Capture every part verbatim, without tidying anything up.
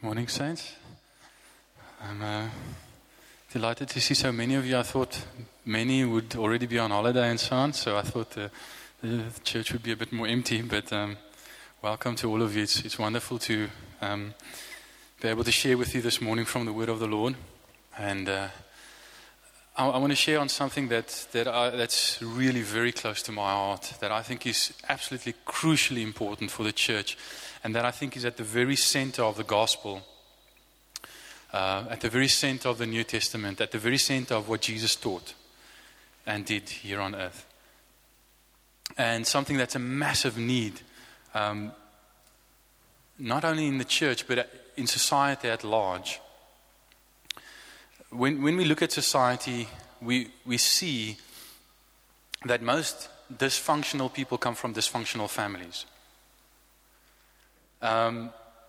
Morning, Saints. I'm uh, delighted to see so many of you. I thought many would already be on holiday and so on, so I thought uh, the church would be a bit more empty, but um, welcome to all of you. It's, it's wonderful to um, be able to share with you this morning from the Word of the Lord. And uh, I, I want to share on something that, that I, that's really very close to my heart, that I think is absolutely crucially important for the church, and that I think is at the very center of the gospel, uh, at the very center of the New Testament, at the very center of what Jesus taught and did here on earth. And something that's a massive need, um, not only in the church, but in society at large. When, when we look at society, we, we see that most dysfunctional people come from dysfunctional families. Um,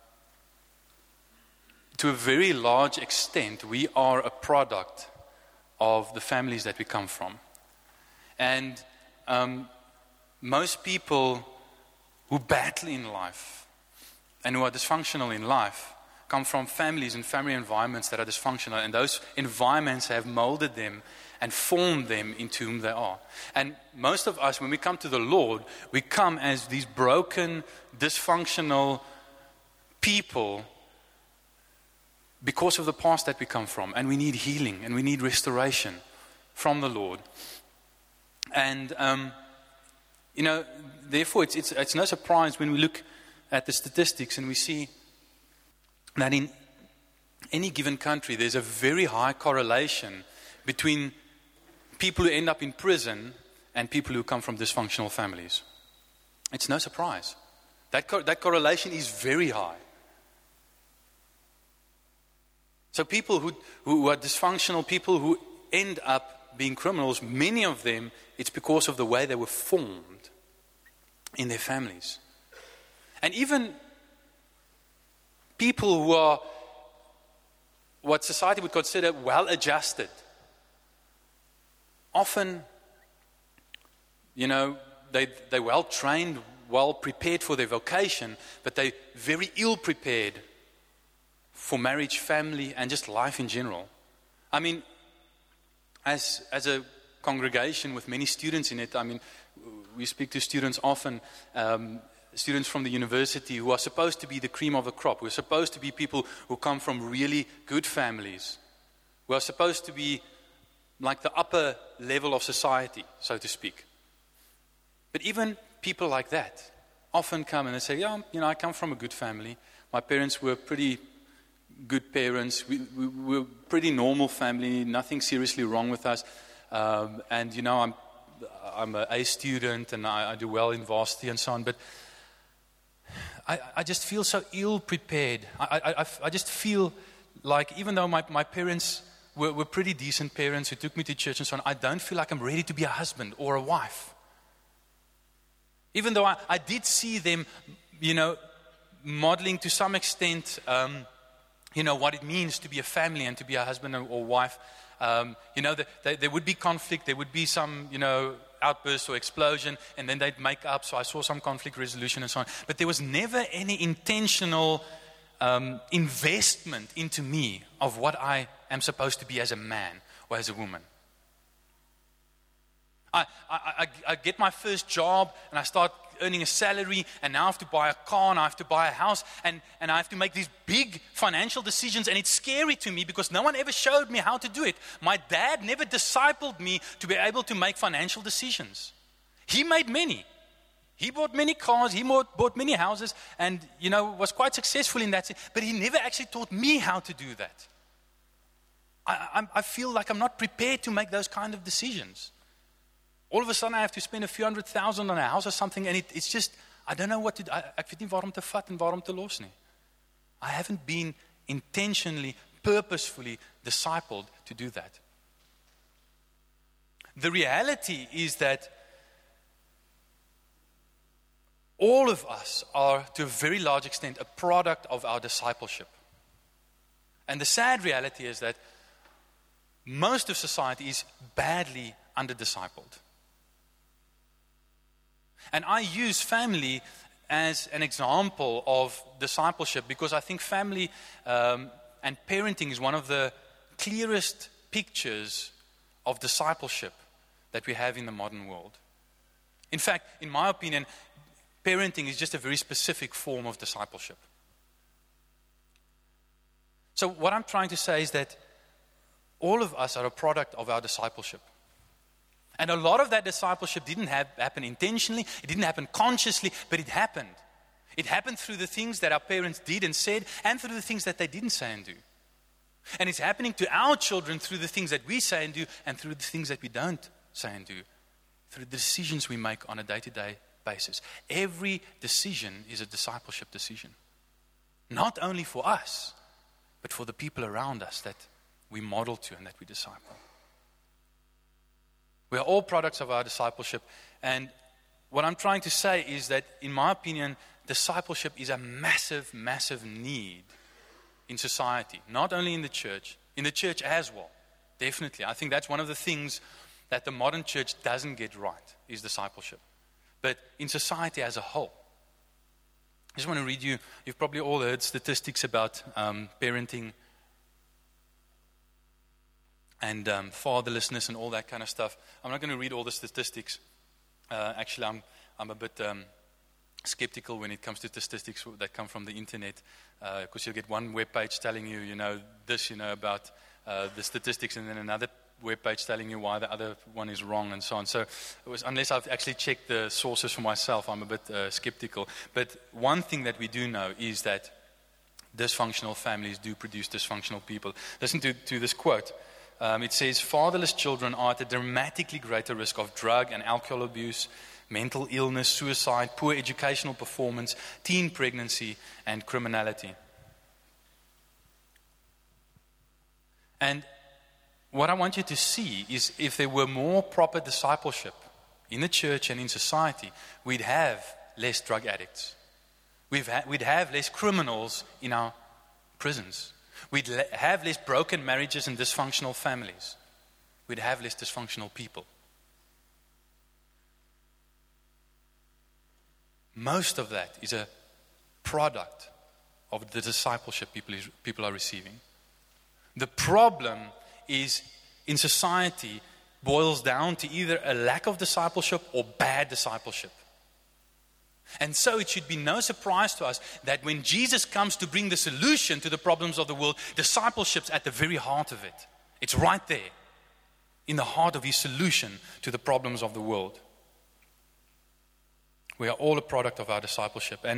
to a very large extent, we are a product of the families that we come from. And um, most people who battle in life and who are dysfunctional in life come from families and family environments that are dysfunctional, and those environments have molded them and formed them into whom they are. And most of us, when we come to the Lord, we come as these broken, dysfunctional people because of the past that we come from, and we need healing and we need restoration from the Lord. And um, you know, therefore, it's, it's it's no surprise when we look at the statistics and we see that in any given country, there's a very high correlation between people who end up in prison and people who come from dysfunctional families. It's no surprise. That co- that correlation is very high. So people who, who are dysfunctional, people who end up being criminals, many of them, it's because of the way they were formed in their families. And even people who are what society would consider well-adjusted, often, you know, they, they're well-trained, well-prepared for their vocation, but they're very ill-prepared for marriage, family, and just life in general. I mean, as as a congregation with many students in it, I mean, we speak to students often, um, students from the university who are supposed to be the cream of the crop, who are supposed to be people who come from really good families, who are supposed to be like the upper level of society, so to speak. But even people like that often come and they say, yeah, you know, I come from a good family. My parents were pretty good parents. We, we, we were a pretty normal family, nothing seriously wrong with us. Um, and, you know, I'm I'm an A student and I, I do well in varsity and so on. But I, I just feel so ill-prepared. I, I, I just feel like even though my, my parents were, were pretty decent parents who took me to church and so on, I don't feel like I'm ready to be a husband or a wife. Even though I, I did see them, you know, modeling to some extent, um, you know, what it means to be a family and to be a husband or wife. Um, you know, the, the, there would be conflict, there would be some, you know, outburst or explosion, and then they'd make up. So I saw some conflict resolution and so on. But there was never any intentional um, investment into me of what I am supposed to be as a man or as a woman. I, I, I, I get my first job and I start earning a salary, and now I have to buy a car and I have to buy a house, and, and I have to make these big financial decisions, and it's scary to me because no one ever showed me how to do it. My dad never discipled me to be able to make financial decisions. He made many. He bought many cars, he bought, bought many houses, and, you know, was quite successful in that, but he never actually taught me how to do that. I, I, I feel like I'm not prepared to make those kind of decisions. All of a sudden I have to spend a few hundred thousand on a house or something, and it, it's just, I don't know what to do. Ek weet nie waarom te vat en waarom te los nie. I haven't been intentionally, purposefully discipled to do that. The reality is that all of us are, to a very large extent, a product of our discipleship. And the sad reality is that most of society is badly under-discipled. And I use family as an example of discipleship because I think family um, and parenting is one of the clearest pictures of discipleship that we have in the modern world. In fact, in my opinion, parenting is just a very specific form of discipleship. So what I'm trying to say is that all of us are a product of our discipleship. And a lot of that discipleship didn't have, happen intentionally, it didn't happen consciously, but it happened. It happened through the things that our parents did and said, and through the things that they didn't say and do. And it's happening to our children through the things that we say and do, and through the things that we don't say and do, through the decisions we make on a day-to-day basis. Every decision is a discipleship decision. Not only for us, but for the people around us that we model to and that we disciple. We are all products of our discipleship. And what I'm trying to say is that, in my opinion, discipleship is a massive, massive need in society. Not only in the church, in the church as well. Definitely. I think that's one of the things that the modern church doesn't get right, is discipleship. But in society as a whole. I just want to read you, you've probably all heard statistics about um, parenting and um, fatherlessness and all that kind of stuff. I'm not going to read all the statistics. Uh, actually, I'm I'm a bit um, skeptical when it comes to statistics that come from the internet, because uh, you'll get one web page telling you, you know, this, you know, about uh, the statistics, and then another web page telling you why the other one is wrong, and so on. So, it was, unless I've actually checked the sources for myself, I'm a bit uh, skeptical. But one thing that we do know is that dysfunctional families do produce dysfunctional people. Listen to, to this quote. Um, it says, fatherless children are at a dramatically greater risk of drug and alcohol abuse, mental illness, suicide, poor educational performance, teen pregnancy, and criminality. And what I want you to see is, if there were more proper discipleship in the church and in society, we'd have less drug addicts. We've ha- we'd have less criminals in our prisons. We'd le- have less broken marriages and dysfunctional families. We'd have less dysfunctional people. Most of that is a product of the discipleship people, is, people are receiving. The problem is, in society, boils down to either a lack of discipleship or bad discipleship. And so it should be no surprise to us that when Jesus comes to bring the solution to the problems of the world, discipleship's at the very heart of it. It's right there, in the heart of his solution to the problems of the world. We are all a product of our discipleship. And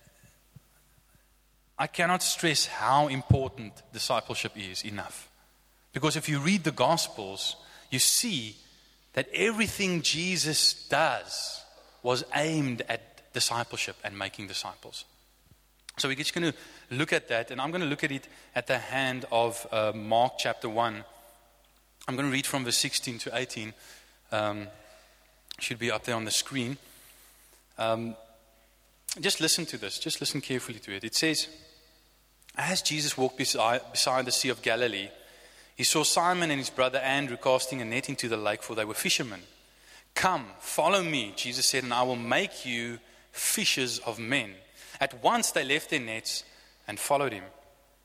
I cannot stress how important discipleship is enough. Because if you read the Gospels, you see that everything Jesus does was aimed at discipleship and making disciples. So we're just going to look at that, and I'm going to look at it at the hand of uh, Mark chapter one. I'm going to read from verse sixteen to eighteen. Um, should be up there on the screen. Um, just listen to this. Just listen carefully to it. It says, as Jesus walked beside, beside the Sea of Galilee, he saw Simon and his brother Andrew casting a net into the lake, for they were fishermen. Come, follow me, Jesus said, and I will make you fishers of men. At once they left their nets and followed him.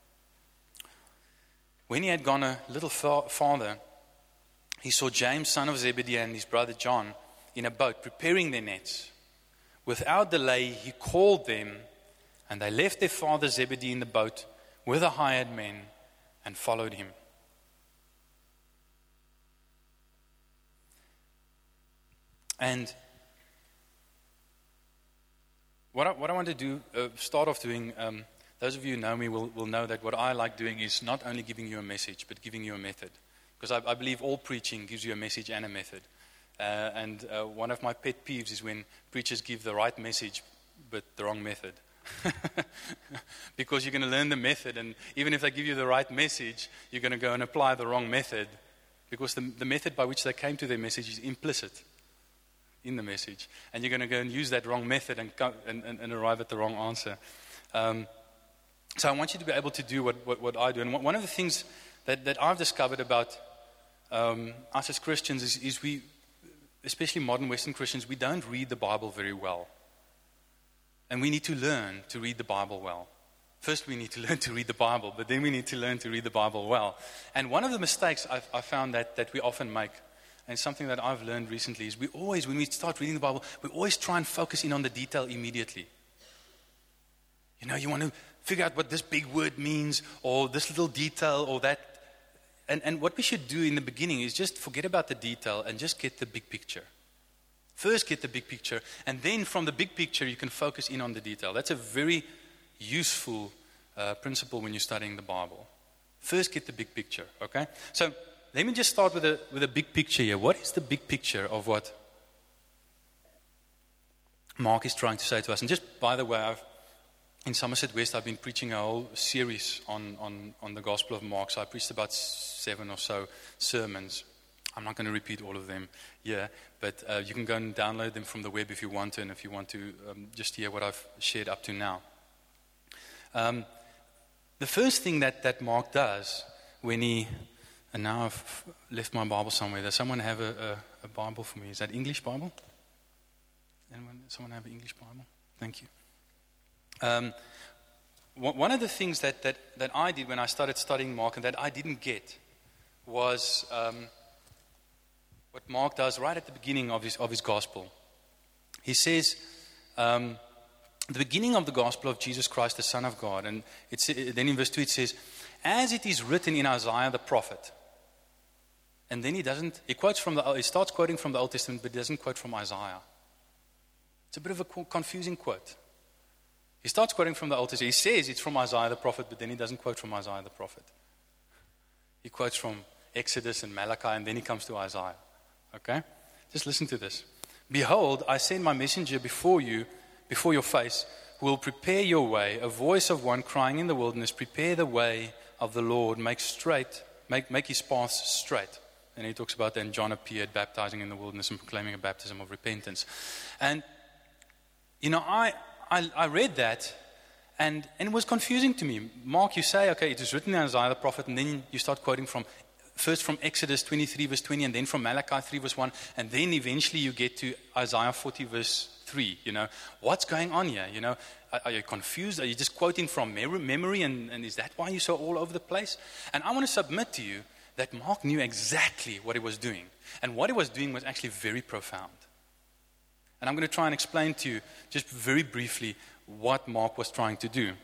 When he had gone a little far, farther, he saw James, son of Zebedee, and his brother John in a boat preparing their nets. Without delay, he called them, and they left their father Zebedee in the boat with the hired men and followed him. And what I, what I want to do, uh, start off doing, um, those of you who know me will, will know that what I like doing is not only giving you a message, but giving you a method. Because I, I believe all preaching gives you a message and a method. Uh, and uh, one of my pet peeves is when preachers give the right message, but the wrong method. Because you're going to learn the method, and even if they give you the right message, you're going to go and apply the wrong method. Because the, the method by which they came to their message is implicit in the message, and you're going to go and use that wrong method and go, and, and, and arrive at the wrong answer. Um, so I want you to be able to do what, what, what I do. And one of the things that, that I've discovered about um, us as Christians is, is we, especially modern Western Christians, we don't read the Bible very well. And we need to learn to read the Bible well. First, we need to learn to read the Bible, but then we need to learn to read the Bible well. And one of the mistakes I've, I found that, that we often make, and something that I've learned recently, is we always, when we start reading the Bible, we always try and focus in on the detail immediately. You know, you want to figure out what this big word means, or this little detail, or that. And, and what we should do in the beginning is just forget about the detail and just get the big picture. First get the big picture, and then from the big picture you can focus in on the detail. That's a very useful uh, principle when you're studying the Bible. First get the big picture, okay? So let me just start with a, with a big picture here. What is the big picture of what Mark is trying to say to us? And just by the way, I've, in Somerset West, I've been preaching a whole series on, on, on the Gospel of Mark. So I preached about seven or so sermons. I'm not going to repeat all of them here, but uh, you can go and download them from the web if you want to, and if you want to um, just hear what I've shared up to now. Um, the first thing that, that Mark does when he, and now I've left my Bible somewhere. Does someone have a, a, a Bible for me? Is that English Bible? Anyone, someone have an English Bible? Thank you. Um, one of the things that, that, that I did when I started studying Mark and that I didn't get was um, what Mark does right at the beginning of his, of his gospel. He says, um, the beginning of the gospel of Jesus Christ, the Son of God, and it's, then in verse two it says, as it is written in Isaiah the prophet. And then he doesn't, he quotes from the, he starts quoting from the Old Testament, but he doesn't quote from Isaiah. It's a bit of a confusing quote. He starts quoting from the Old Testament. He says it's from Isaiah the prophet, but then he doesn't quote from Isaiah the prophet. He quotes from Exodus and Malachi, and then he comes to Isaiah. Okay? Just listen to this. Behold, I send my messenger before you, before your face, who will prepare your way, a voice of one crying in the wilderness, prepare the way of the Lord, make straight, make, make his paths straight. And he talks about then John appeared baptizing in the wilderness and proclaiming a baptism of repentance. And, you know, I, I, I read that, and, and it was confusing to me. Mark, you say, okay, it is written in Isaiah the prophet, and then you start quoting from, first from Exodus twenty-three verse twenty, and then from Malachi three verse one, and then eventually you get to Isaiah forty verse three, you know. What's going on here, you know? Are, are you confused? Are you just quoting from memory, and, and is that why you're so all over the place? And I want to submit to you that Mark knew exactly what he was doing. And what he was doing was actually very profound. And I'm going to try and explain to you, just very briefly, what Mark was trying to do.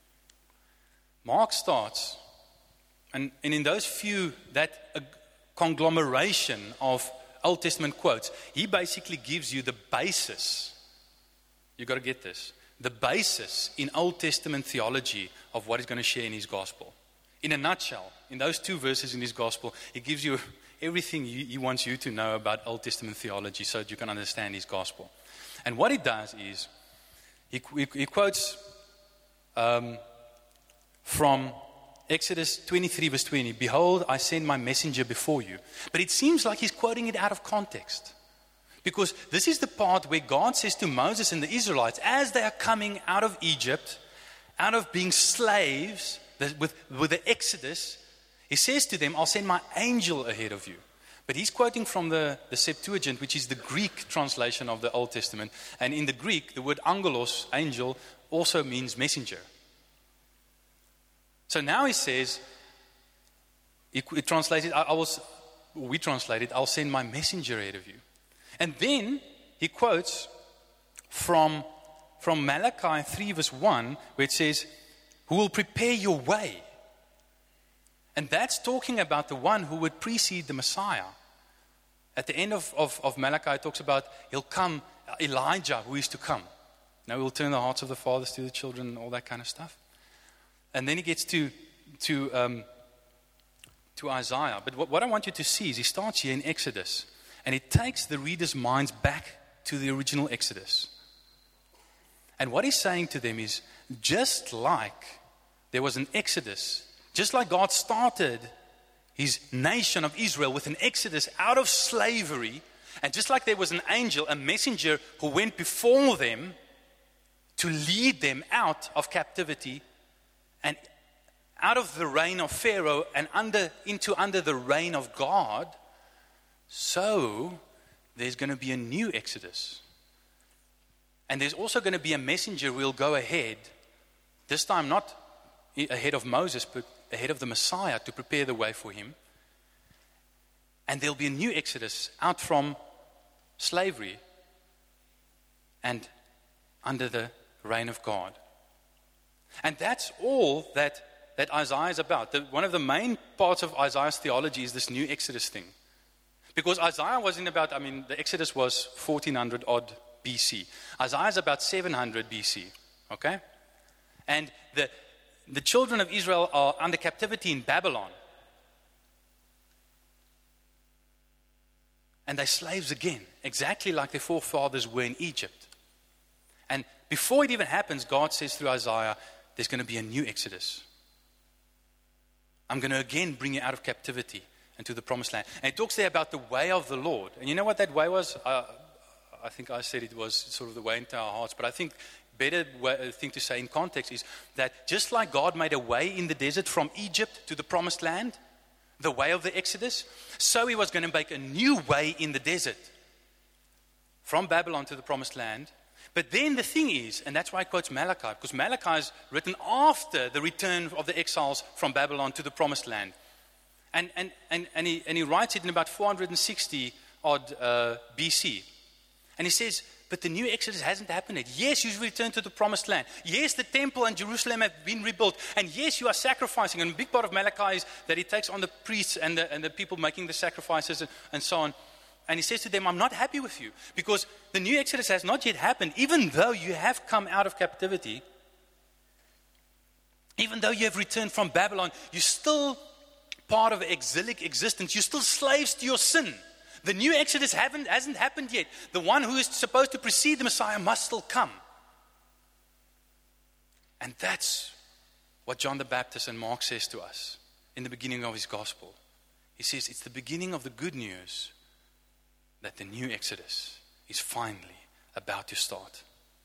Mark starts, and, and in those few, that uh, conglomeration of Old Testament quotes, he basically gives you the basis. You've got to get this. The basis in Old Testament theology of what he's going to share in his gospel. In a nutshell, in those two verses in his gospel, he gives you everything he wants you to know about Old Testament theology so that you can understand his gospel. And what he does is, he, he, he quotes um, from Exodus twenty-three verse twenty, behold, I send my messenger before you. But it seems like he's quoting it out of context. Because this is the part where God says to Moses and the Israelites, as they are coming out of Egypt, out of being slaves, with, with the Exodus, he says to them, I'll send my angel ahead of you. But he's quoting from the, the Septuagint, which is the Greek translation of the Old Testament. And in the Greek, the word angelos, angel, also means messenger. So now he says, he, he translated, I, I was, we translated, I'll send my messenger ahead of you. And then he quotes from, from Malachi three verse one, where it says, who will prepare your way. And that's talking about the one who would precede the Messiah. At the end of, of, of Malachi, it talks about he'll come, Elijah, who is to come. Now he'll turn the hearts of the fathers to the children and all that kind of stuff. And then he gets to to, um, to Isaiah. But what, what I want you to see is he starts here in Exodus. And he takes the reader's minds back to the original Exodus. And what he's saying to them is, just like there was an Exodus, just like God started his nation of Israel with an Exodus out of slavery, and just like there was an angel, a messenger who went before them to lead them out of captivity and out of the reign of Pharaoh and under into under the reign of God, so there's going to be a new Exodus. And there's also going to be a messenger who will go ahead, this time not ahead of Moses, but ahead of the Messiah to prepare the way for him. And there'll be a new exodus out from slavery and under the reign of God. And that's all that, that Isaiah is about. The, one of the main parts of Isaiah's theology is this new exodus thing. Because Isaiah wasn't about, I mean, the exodus was fourteen hundred odd B C. Isaiah is about seven hundred B C, okay? And the, the children of Israel are under captivity in Babylon. And they're slaves again, exactly like their forefathers were in Egypt. And before it even happens, God says through Isaiah, there's going to be a new exodus. I'm going to again bring you out of captivity and to the promised land. And it talks there about the way of the Lord. And you know what that way was? Uh, I think I said it was sort of the way into our hearts. But I think better way, thing to say in context is that just like God made a way in the desert from Egypt to the promised land, the way of the Exodus, so he was going to make a new way in the desert from Babylon to the promised land. But then the thing is, and that's why he quotes Malachi, because Malachi is written after the return of the exiles from Babylon to the promised land. And, and, and, and, he, and he writes it in about four hundred sixty odd uh, B C. And he says, but the new Exodus hasn't happened yet. Yes, you've returned to the promised land. Yes, the temple and Jerusalem have been rebuilt. And yes, you are sacrificing. And a big part of Malachi is that he takes on the priests and the, and the people making the sacrifices and, and so on. And he says to them, I'm not happy with you because the new Exodus has not yet happened. Even though you have come out of captivity, even though you have returned from Babylon, you're still part of exilic existence. You're still slaves to your sin. The new Exodus haven't, hasn't happened yet. The one who is supposed to precede the Messiah must still come. And that's what John the Baptist and Mark says to us in the beginning of his gospel. He says it's the beginning of the good news that the new Exodus is finally about to start.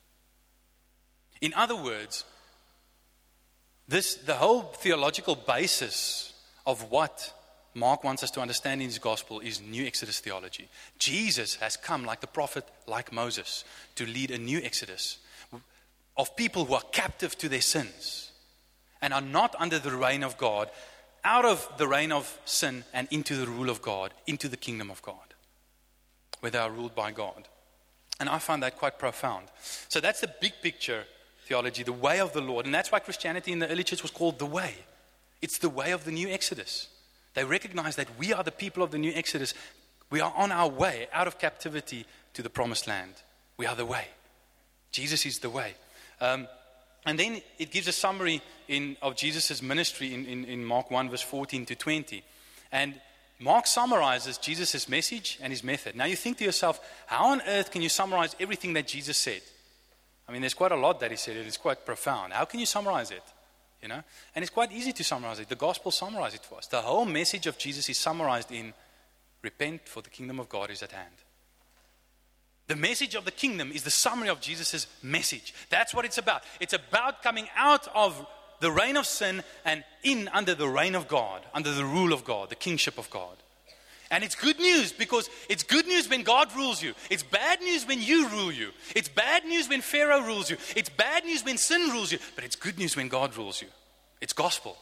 In other words, this the whole theological basis of what Mark wants us to understand in his gospel is new Exodus theology. Jesus has come like the prophet, like Moses, to lead a new Exodus of people who are captive to their sins and are not under the reign of God, out of the reign of sin and into the rule of God, into the kingdom of God, where they are ruled by God. And I find that quite profound. So that's the big picture theology, the way of the Lord. And that's why Christianity in the early church was called the way. It's the way of the new Exodus. They recognize that we are the people of the new Exodus. We are on our way out of captivity to the promised land. We are the way. Jesus is the way. Um, and then it gives a summary in, of Jesus' ministry in, in, in Mark one, verse fourteen to twenty. And Mark summarizes Jesus' message and his method. Now you think to yourself, how on earth can you summarize everything that Jesus said? I mean, there's quite a lot that he said. It is quite profound. How can you summarize it? You know, and it's quite easy to summarize it. The gospel summarizes it for us. The whole message of Jesus is summarized in repent, for the kingdom of God is at hand. The message of the kingdom is the summary of Jesus' message. That's what it's about. It's about coming out of the reign of sin and in under the reign of God, under the rule of God, the kingship of God. And it's good news because it's good news when God rules you. It's bad news when you rule you. It's bad news when Pharaoh rules you. It's bad news when sin rules you. But it's good news when God rules you. It's gospel.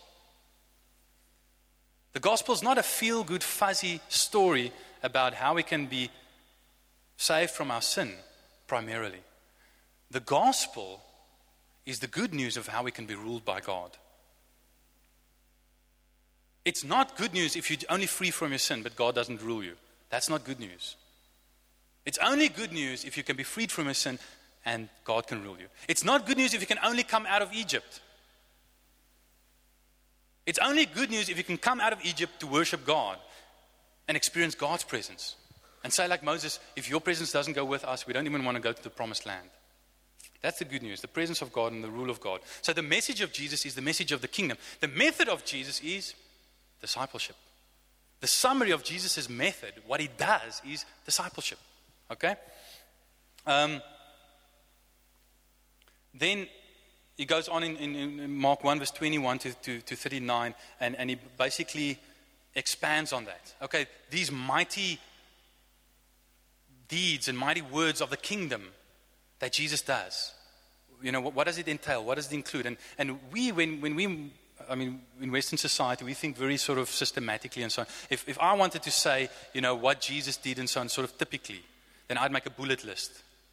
The gospel is not a feel-good, fuzzy story about how we can be saved from our sin, primarily. The gospel is the good news of how we can be ruled by God. It's not good news if you're only free from your sin, but God doesn't rule you. That's not good news. It's only good news if you can be freed from your sin and God can rule you. It's not good news if you can only come out of Egypt. It's only good news if you can come out of Egypt to worship God and experience God's presence. And say like Moses, if your presence doesn't go with us, we don't even want to go to the promised land. That's the good news, the presence of God and the rule of God. So the message of Jesus is the message of the kingdom. The method of Jesus is discipleship. The summary of Jesus' method, what he does, is discipleship. Okay? Um, then he goes on in, in, in Mark one, verse twenty-one to, to, to thirty-nine, and, and he basically expands on that. Okay, these mighty deeds and mighty words of the kingdom that Jesus does. You know, what, what does it entail? What does it include? And and we, when, when we, I mean, in Western society, we think very sort of systematically and so on. If, if I wanted to say, you know, what Jesus did and so on, sort of typically, then I'd make a bullet list.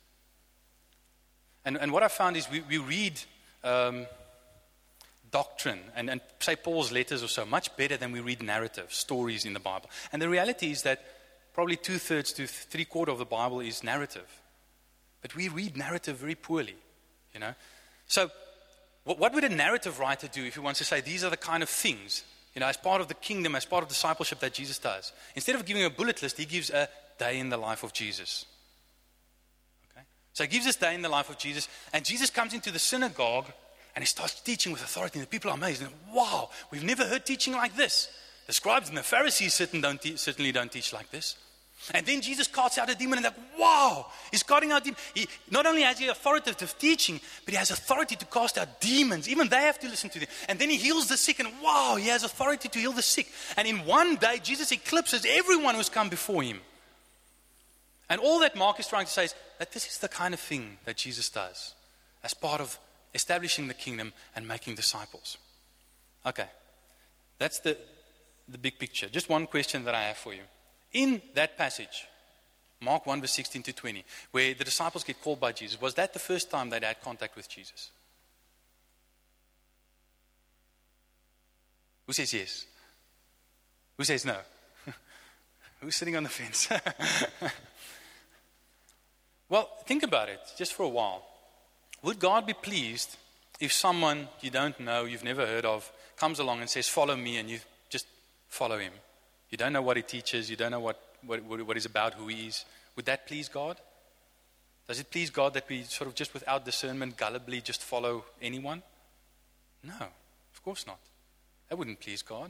And and what I found is we, we read um, doctrine and, and say Paul's letters or so much better than we read narrative, stories in the Bible. And the reality is that probably two-thirds to three-quarters of the Bible is narrative. But we read narrative very poorly, you know. So what, what would a narrative writer do if he wants to say these are the kind of things, you know, as part of the kingdom, as part of discipleship that Jesus does? Instead of giving a bullet list, he gives a day in the life of Jesus. Okay? So he gives this day in the life of Jesus, and Jesus comes into the synagogue and he starts teaching with authority, and the people are amazed. And, wow, we've never heard teaching like this. The scribes and the Pharisees certainly don't, te- certainly don't teach like this. And then Jesus casts out a demon, and they're like, wow, he's casting out demons. He, not only has he authoritative teaching, but he has authority to cast out demons. Even they have to listen to them. And then he heals the sick, and wow, he has authority to heal the sick. And in one day, Jesus eclipses everyone who's come before him. And all that Mark is trying to say is that this is the kind of thing that Jesus does as part of establishing the kingdom and making disciples. Okay, that's the, the big picture. Just one question that I have for you. In that passage, Mark one, verse sixteen to twenty, where the disciples get called by Jesus, was that the first time they'd had contact with Jesus? Who says yes? Who says no? Who's sitting on the fence? Well, think about it, just for a while. Would God be pleased if someone you don't know, you've never heard of, comes along and says, follow me, and you just follow him? You don't know what he teaches. You don't know what, what, what he's about, who he is. Would that please God? Does it please God that we sort of just without discernment, gullibly just follow anyone? No, of course not. That wouldn't please God.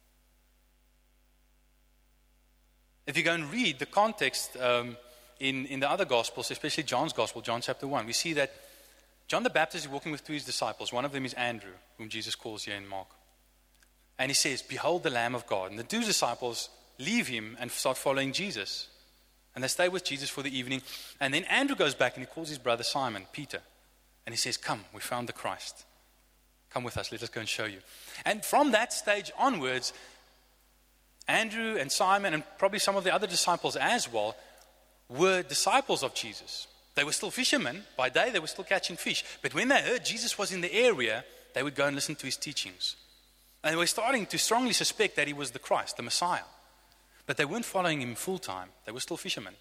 If you go and read the context um, in, in the other Gospels, especially John's Gospel, John chapter one, we see that John the Baptist is walking with two of his disciples. One of them is Andrew, whom Jesus calls here in Mark. And he says, behold the Lamb of God. And the two disciples leave him and start following Jesus. And they stay with Jesus for the evening. And then Andrew goes back and he calls his brother Simon, Peter. And he says, come, we found the Christ. Come with us, let us go and show you. And from that stage onwards, Andrew and Simon and probably some of the other disciples as well were disciples of Jesus. They were still fishermen. By day, they were still catching fish. But when they heard Jesus was in the area, they would go and listen to his teachings. And they were starting to strongly suspect that he was the Christ, the Messiah. But they weren't following him full time. They were still fishermen.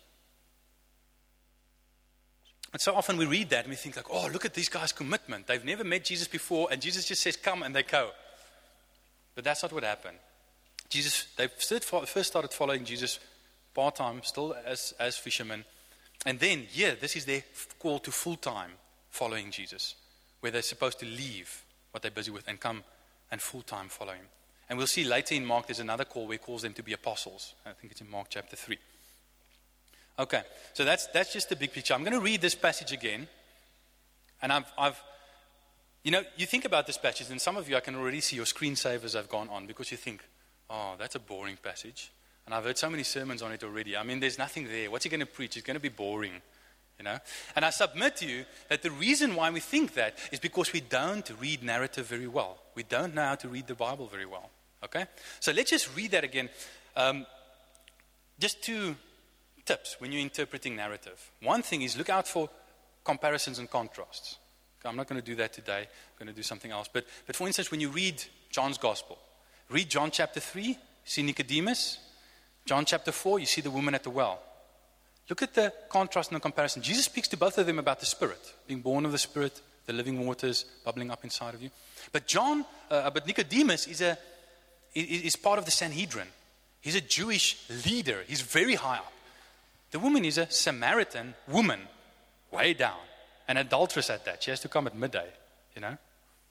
And so often we read that and we think like, oh, look at these guys' commitment. They've never met Jesus before, and Jesus just says, come, and they go. But that's not what happened. Jesus, they first started following Jesus part-time, still as, as fishermen. And then, yeah, this is their call to full-time following Jesus, where they're supposed to leave what they're busy with and come and full-time follow him. And we'll see later in Mark, there's another call where he calls them to be apostles. I think it's in Mark chapter three. Okay, so that's that's just the big picture. I'm going to read this passage again. And I've, I've, you know, you think about this passage, and some of you, I can already see your screensavers have gone on because you think, oh, that's a boring passage. And I've heard so many sermons on it already. I mean, there's nothing there. What's he going to preach? It's going to be boring. You know? And I submit to you that the reason why we think that is because we don't read narrative very well. We don't know how to read the Bible very well. Okay? So let's just read that again. Um, just two tips when you're interpreting narrative. One thing is look out for comparisons and contrasts. Okay, I'm not going to do that today. I'm going to do something else. But, but for instance, when you read John's Gospel, read John chapter three, see Nicodemus. John chapter four, you see the woman at the well. Look at the contrast and the comparison. Jesus speaks to both of them about the Spirit, being born of the Spirit, the living waters bubbling up inside of you. But John, uh, but Nicodemus is a is part of the Sanhedrin. He's a Jewish leader. He's very high up. The woman is a Samaritan woman, way down, an adulteress at that. She has to come at midday, you know.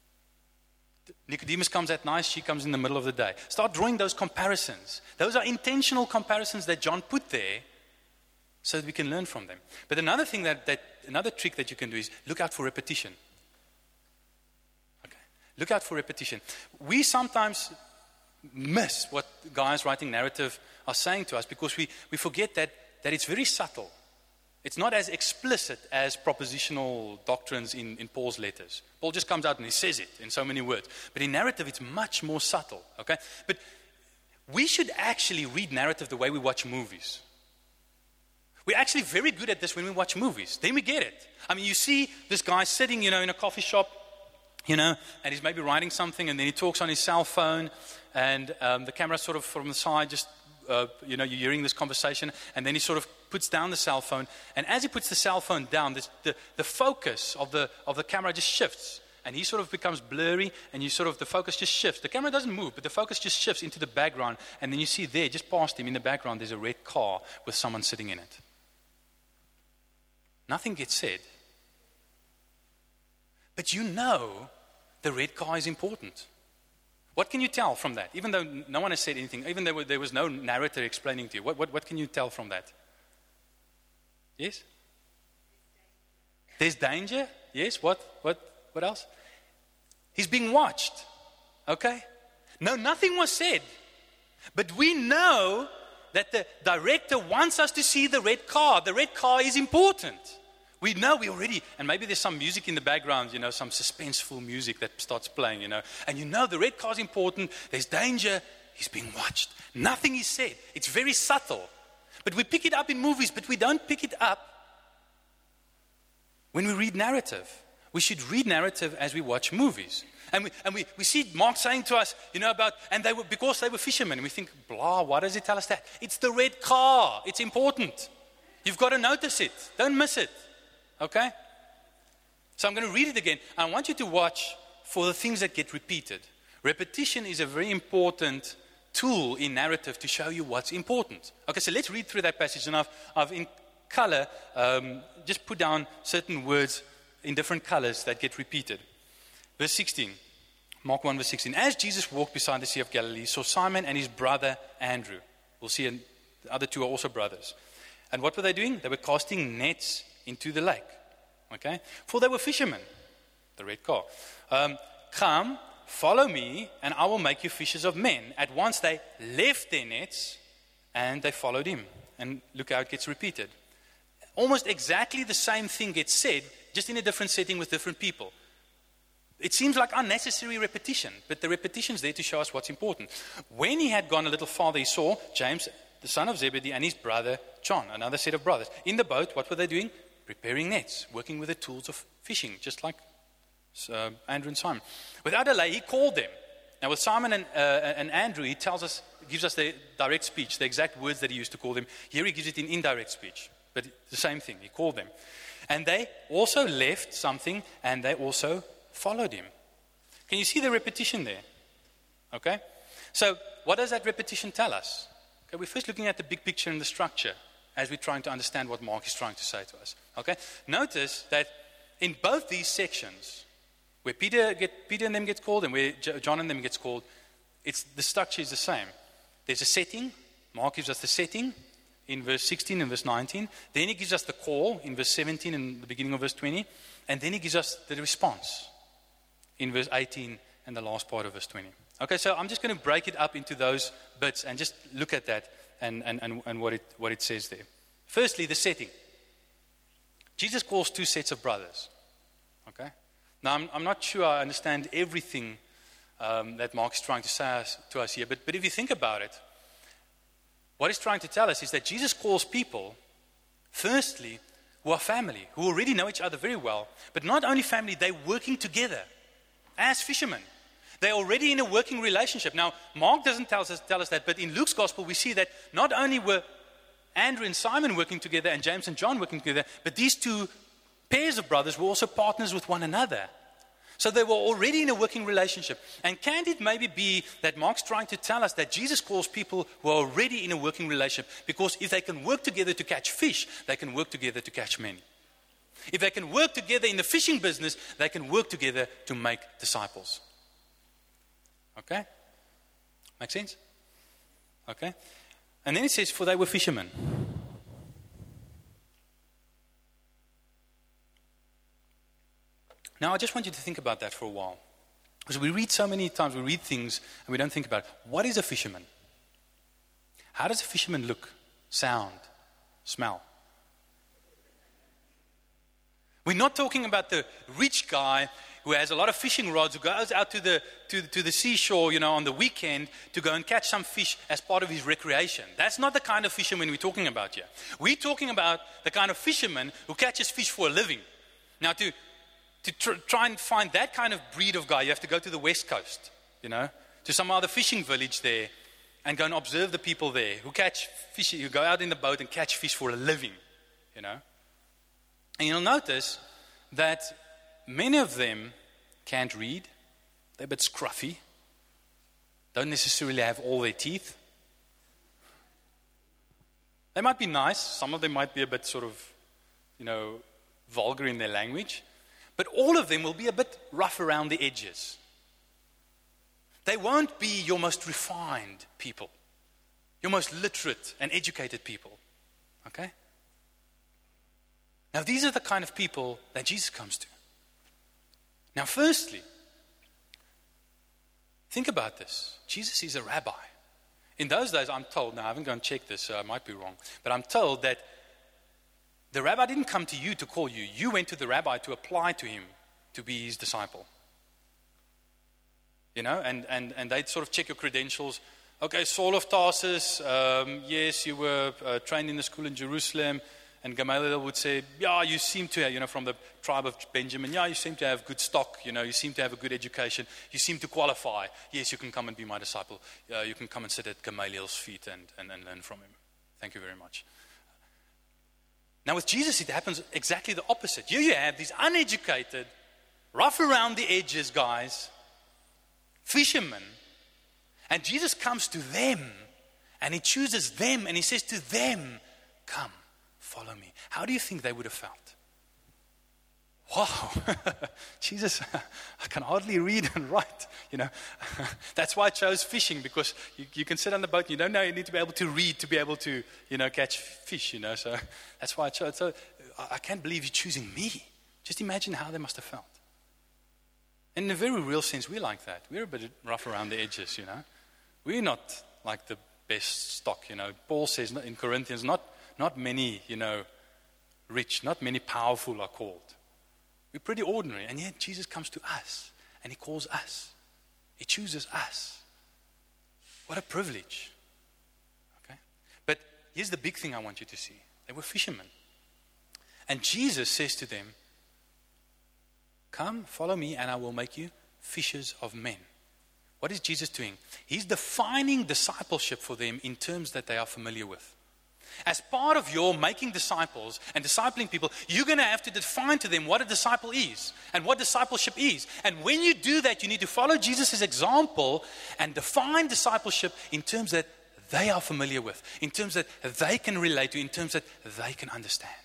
Nicodemus comes at night, she comes in the middle of the day. Start drawing those comparisons. Those are intentional comparisons that John put there so that we can learn from them. But another thing that, that another trick that you can do is look out for repetition. Okay. Look out for repetition. We sometimes miss what guys writing narrative are saying to us because we, we forget that, that it's very subtle. It's not as explicit as propositional doctrines in, in Paul's letters. Paul just comes out and he says it in so many words. But in narrative, it's much more subtle, okay? But we should actually read narrative the way we watch movies. We're actually very good at this when we watch movies. Then we get it. I mean, you see this guy sitting, you know, in a coffee shop, you know, and he's maybe writing something, and then he talks on his cell phone, and um, the camera sort of from the side just, uh, you know, you're hearing this conversation, and then he sort of puts down the cell phone, and as he puts the cell phone down, this, the, the focus of the of the camera just shifts, and he sort of becomes blurry, and you sort of, the focus just shifts. The camera doesn't move, but the focus just shifts into the background, and then you see there, just past him in the background, there's a red car with someone sitting in it. Nothing gets said. But you know the red car is important. What can you tell from that? Even though no one has said anything, even though there was no narrator explaining to you, what, what, what can you tell from that? Yes? There's danger? Yes, what, what, what else? He's being watched, okay? No, nothing was said. But we know that the director wants us to see the red car. The red car is important. We know we already, and maybe there's some music in the background, you know, some suspenseful music that starts playing, you know, and you know the red car is important, there's danger, he's being watched. Nothing is said. It's very subtle. But we pick it up in movies, but we don't pick it up when we read narrative. We should read narrative as we watch movies. And we, and we, we see Mark saying to us, you know, about, and they were, because they were fishermen, and we think, blah, why does he tell us that? It's the red car. It's important. You've got to notice it. Don't miss it. Okay? So I'm going to read it again. I want you to watch for the things that get repeated. Repetition is a very important tool in narrative to show you what's important. Okay, so let's read through that passage. And I've, I've in color, um, just put down certain words in different colors that get repeated. Verse sixteen, Mark one, verse sixteen. As Jesus walked beside the Sea of Galilee, he saw Simon and his brother Andrew. We'll see and the other two are also brothers. And what were they doing? They were casting nets into the lake. Okay? For they were fishermen. The red car. Um, Come, follow me, and I will make you fishers of men. At once they left their nets, and they followed him. And look how it gets repeated. Almost exactly the same thing gets said, just in a different setting with different people. It seems like unnecessary repetition, but the repetition is there to show us what's important. When he had gone a little farther, he saw James, the son of Zebedee, and his brother John, another set of brothers. In the boat, what were they doing? Preparing nets, working with the tools of fishing, just like uh, Andrew and Simon. Without delay, he called them. Now, with Simon and, uh, and Andrew, he tells us, gives us the direct speech, the exact words that he used to call them. Here he gives it in indirect speech, but the same thing. He called them. And they also left something, and they also followed him. Can you see the repetition there? Okay? So, what does that repetition tell us? Okay, we're first looking at the big picture and the structure as we're trying to understand what Mark is trying to say to us. Okay? Notice that in both these sections, where Peter get Peter and them gets called and where John and them gets called, it's the structure is the same. There's a setting. Mark gives us the setting in verse sixteen and verse nineteen. Then he gives us the call in verse seventeen and the beginning of verse twenty. And then he gives us the response in verse eighteen and the last part of verse twenty. Okay, so I'm just going to break it up into those bits and just look at that and, and, and, and what it what it says there. Firstly, the setting. Jesus calls two sets of brothers. Okay? Now, I'm, I'm not sure I understand everything um, that Mark's trying to say us, to us here, but, but if you think about it, what he's trying to tell us is that Jesus calls people, firstly, who are family, who already know each other very well, but not only family, they're working together as fishermen. They're already in a working relationship. Now, Mark doesn't tell us, tell us that, but in Luke's gospel, we see that not only were Andrew and Simon working together and James and John working together, but these two pairs of brothers were also partners with one another. So they were already in a working relationship. And can it maybe be that Mark's trying to tell us that Jesus calls people who are already in a working relationship, because if they can work together to catch fish, they can work together to catch men. If they can work together in the fishing business, they can work together to make disciples. Okay? Make sense? Okay? And then it says, for they were fishermen. Now, I just want you to think about that for a while. Because we read so many times, we read things, and we don't think about it. What is a fisherman? How does a fisherman look, sound, smell? We're not talking about the rich guy who has a lot of fishing rods, who goes out to the to, to the seashore, you know, on the weekend to go and catch some fish as part of his recreation. That's not the kind of fisherman we're talking about here. We're talking about the kind of fisherman who catches fish for a living. Now, to to tr- try and find that kind of breed of guy, you have to go to the West Coast, you know, to some other fishing village there, and go and observe the people there who catch fish, who go out in the boat and catch fish for a living, you know. And you'll notice that many of them can't read. They're a bit scruffy. Don't necessarily have all their teeth. They might be nice. Some of them might be a bit sort of, you know, vulgar in their language. But all of them will be a bit rough around the edges. They won't be your most refined people, your most literate and educated people. Okay? Now, these are the kind of people that Jesus comes to. Now, firstly, think about this. Jesus is a rabbi. In those days, I'm told, now I haven't gone and checked this, so I might be wrong, but I'm told that the rabbi didn't come to you to call you. You went to the rabbi to apply to him to be his disciple. You know, and, and, and they'd sort of check your credentials. Okay, Saul of Tarsus, um, yes, you were uh, trained in the school in Jerusalem. And Gamaliel would say, yeah, you seem to, you know, from the tribe of Benjamin, yeah, you seem to have good stock, you know, you seem to have a good education, you seem to qualify. Yes, you can come and be my disciple. Uh, you can come and sit at Gamaliel's feet and, and, and learn from him. Thank you very much. Now with Jesus, it happens exactly the opposite. Here you have these uneducated, rough around the edges guys, fishermen, and Jesus comes to them, and he chooses them, and he says to them, come. Follow me. How do you think they would have felt? Wow, Jesus, I can hardly read and write, you know. That's why I chose fishing, because you, you can sit on the boat, you don't know, you need to be able to read to be able to, you know, catch fish, you know. So that's why I chose. So I can't believe you're choosing me. Just imagine how they must have felt. And in a very real sense, we're like that. We're a bit rough around the edges, you know. We're not like the best stock, you know. Paul says in Corinthians, not Not many, you know, rich, not many powerful are called. We're pretty ordinary, and yet Jesus comes to us, and he calls us. He chooses us. What a privilege. Okay? But here's the big thing I want you to see. They were fishermen. And Jesus says to them, come, follow me, and I will make you fishers of men. What is Jesus doing? He's defining discipleship for them in terms that they are familiar with. As part of your making disciples and discipling people, you're going to have to define to them what a disciple is and what discipleship is. And when you do that, you need to follow Jesus' example and define discipleship in terms that they are familiar with, in terms that they can relate to, in terms that they can understand.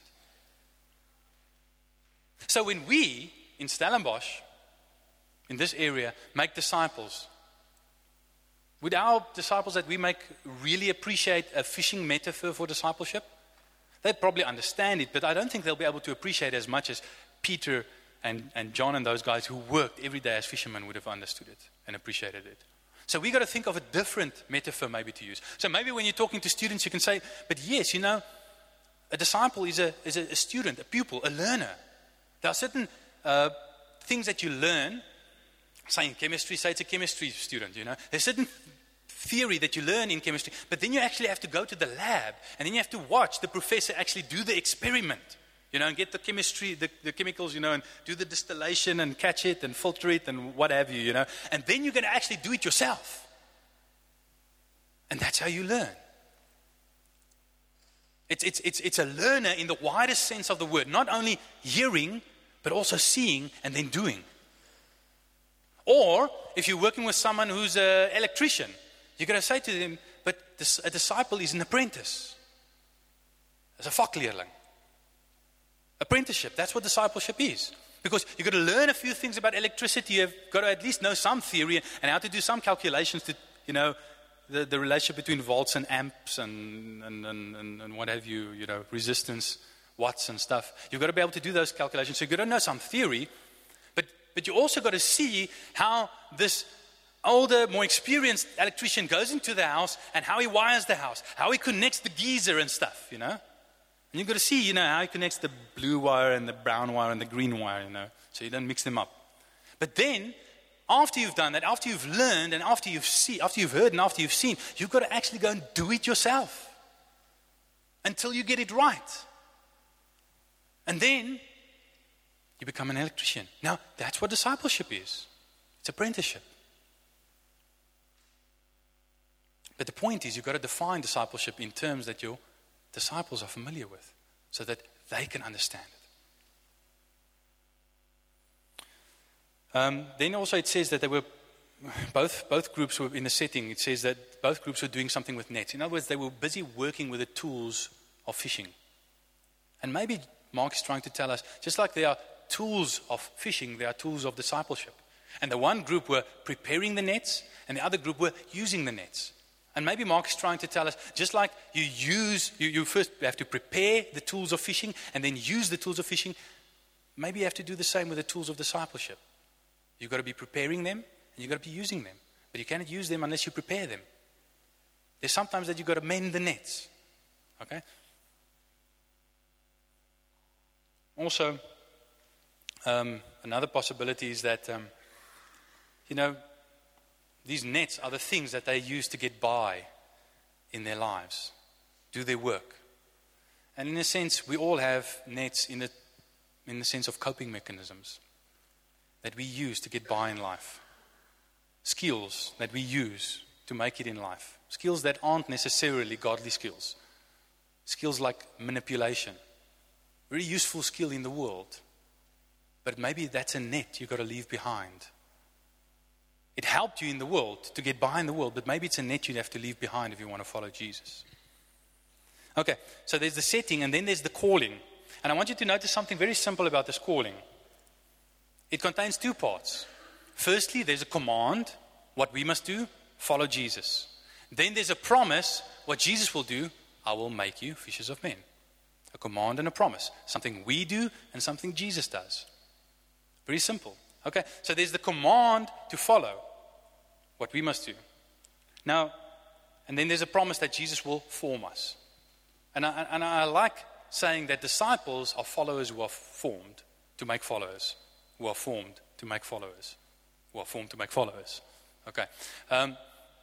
So when we, in Stellenbosch, in this area, make disciples, would our disciples that we make really appreciate a fishing metaphor for discipleship? They'd probably understand it, but I don't think they'll be able to appreciate it as much as Peter and, and John and those guys who worked every day as fishermen would have understood it and appreciated it. So we've got to think of a different metaphor maybe to use. So maybe when you're talking to students, you can say, but yes, you know, a disciple is a, is a, a student, a pupil, a learner. There are certain uh, things that you learn. Say in chemistry, say it's a chemistry student, you know. There's certain theory that you learn in chemistry, but then you actually have to go to the lab, and then you have to watch the professor actually do the experiment, you know, and get the chemistry, the, the chemicals, you know, and do the distillation and catch it and filter it and what have you, you know. And then you're going to actually do it yourself. And that's how you learn. It's, it's, it's, it's a learner in the widest sense of the word, not only hearing, but also seeing and then doing. Or if you're working with someone who's an electrician, you're going to say to them, but this, a disciple is an apprentice. As a vakleerling. Apprenticeship, that's what discipleship is. Because you've got to learn a few things about electricity. You've got to at least know some theory and how to do some calculations to, you know, the, the relationship between volts and amps and, and, and, and, and what have you, you know, resistance, watts and stuff. You've got to be able to do those calculations. So you've got to know some theory. But, but you also got to see how this older, more experienced electrician goes into the house and how he wires the house, how he connects the geyser and stuff, you know. And you've got to see, you know, how he connects the blue wire and the brown wire and the green wire, you know, so you don't mix them up. But then, after you've done that, after you've learned and after you've seen, after you've heard and after you've seen, you've got to actually go and do it yourself until you get it right. And then you become an electrician. Now, that's what discipleship is. It's apprenticeship. But the point is, you've got to define discipleship in terms that your disciples are familiar with, so that they can understand it. Um, then also it says that they were, both, both groups were in the setting, it says that both groups were doing something with nets. In other words, they were busy working with the tools of fishing. And maybe Mark is trying to tell us, just like there are tools of fishing, there are tools of discipleship. And the one group were preparing the nets, and the other group were using the nets. And maybe Mark is trying to tell us, just like you use, you, you first have to prepare the tools of fishing and then use the tools of fishing, maybe you have to do the same with the tools of discipleship. You've got to be preparing them and you've got to be using them. But you cannot use them unless you prepare them. There's sometimes that you've got to mend the nets. Okay? Also, um, another possibility is that, um, you know, these nets are the things that they use to get by in their lives, do their work. And in a sense, we all have nets in the, in the sense of coping mechanisms that we use to get by in life. Skills that we use to make it in life. Skills that aren't necessarily godly skills. Skills like manipulation. Very useful skill in the world. But maybe that's a net you've got to leave behind. It helped you in the world to get by in the world, but maybe it's a net you'd have to leave behind if you want to follow Jesus. Okay, so there's the setting and then there's the calling. And I want you to notice something very simple about this calling. It contains two parts. Firstly, there's a command, what we must do, follow Jesus. Then there's a promise, what Jesus will do, I will make you fishers of men. A command and a promise. Something we do and something Jesus does. Very simple. Okay, so there's the command to follow what we must do. Now, and then there's a promise that Jesus will form us. And I, and I like saying that disciples are followers who are formed to make followers, who are formed to make followers, who are formed to make followers. Okay. Um,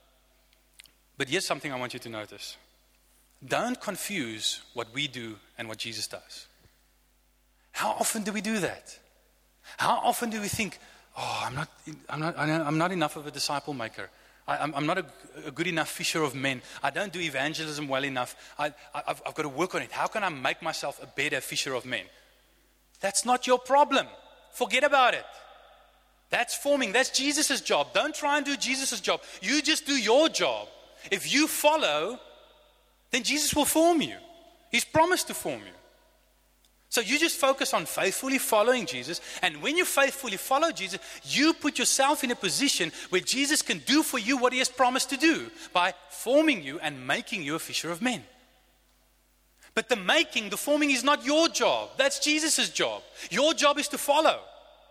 but here's something I want you to notice. Don't confuse what we do and what Jesus does. How often do we do that? How often do we think, oh, I'm not, I'm not, I'm not enough of a disciple maker. I, I'm, I'm not a, a good enough fisher of men. I don't do evangelism well enough. I, I, I've, I've got to work on it. How can I make myself a better fisher of men? That's not your problem. Forget about it. That's forming. That's Jesus' job. Don't try and do Jesus' job. You just do your job. If you follow, then Jesus will form you. He's promised to form you. So you just focus on faithfully following Jesus. And when you faithfully follow Jesus, you put yourself in a position where Jesus can do for you what he has promised to do by forming you and making you a fisher of men. But the making, the forming is not your job. That's Jesus' job. Your job is to follow.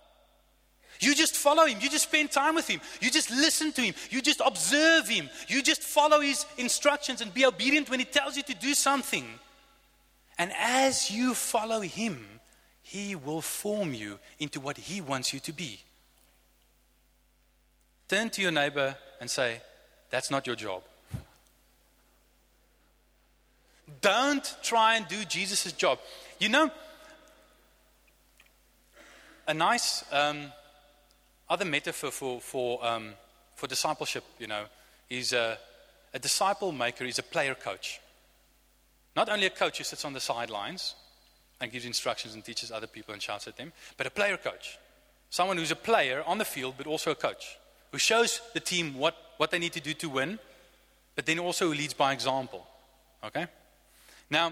You just follow him. You just spend time with him. You just listen to him. You just observe him. You just follow his instructions and be obedient when he tells you to do something. And as you follow him, he will form you into what he wants you to be. Turn to your neighbor and say, that's not your job. Don't try and do Jesus' job. You know, a nice um, other metaphor for for, um, for discipleship, you know, is a, a disciple maker is a player coach. Not only a coach who sits on the sidelines and gives instructions and teaches other people and shouts at them, but a player coach. Someone who's a player on the field, but also a coach. Who shows the team what, what they need to do to win, but then also who leads by example. Okay? Now,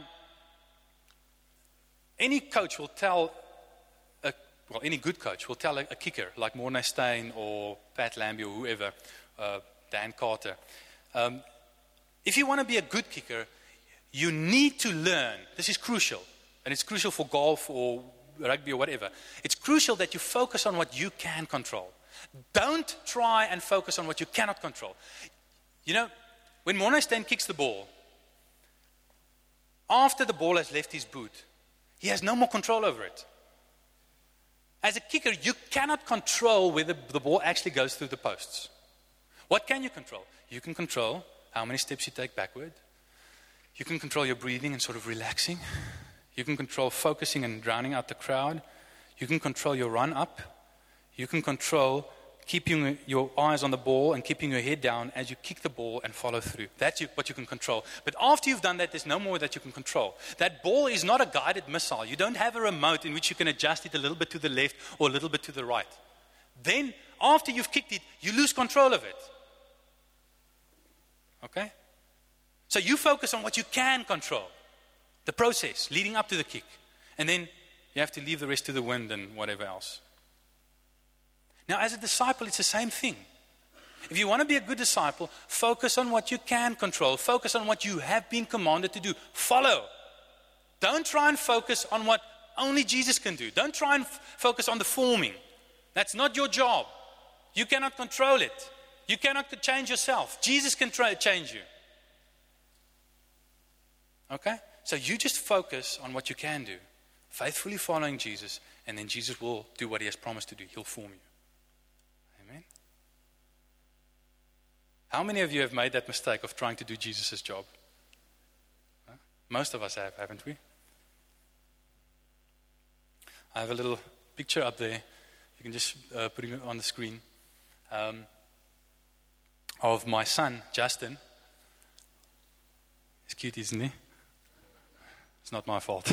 any coach will tell, a, well, any good coach will tell a, a kicker, like Morné Steyn or Pat Lambie or whoever, uh, Dan Carter. Um, if you want to be a good kicker, you need to learn, this is crucial, and it's crucial for golf or rugby or whatever. It's crucial that you focus on what you can control. Don't try and focus on what you cannot control. You know, when Morné Steyn kicks the ball, after the ball has left his boot, he has no more control over it. As a kicker, you cannot control whether the ball actually goes through the posts. What can you control? You can control how many steps you take backward. You can control your breathing and sort of relaxing. You can control focusing and drowning out the crowd. You can control your run up. You can control keeping your eyes on the ball and keeping your head down as you kick the ball and follow through. That's you, what you can control. But after you've done that, there's no more that you can control. That ball is not a guided missile. You don't have a remote in which you can adjust it a little bit to the left or a little bit to the right. Then, after you've kicked it, you lose control of it. Okay? So you focus on what you can control. The process leading up to the kick. And then you have to leave the rest to the wind and whatever else. Now, as a disciple, it's the same thing. If you want to be a good disciple, focus on what you can control. Focus on what you have been commanded to do. Follow. Don't try and focus on what only Jesus can do. Don't try and f- focus on the forming. That's not your job. You cannot control it. You cannot change yourself. Jesus can try to change you. Okay? So you just focus on what you can do. Faithfully following Jesus, and then Jesus will do what he has promised to do. He'll form you. Amen? How many of you have made that mistake of trying to do Jesus' job? Huh? Most of us have, haven't we? I have a little picture up there. You can just uh, put it on the screen. Um, of my son, Justin. He's cute, isn't he? It's not my fault.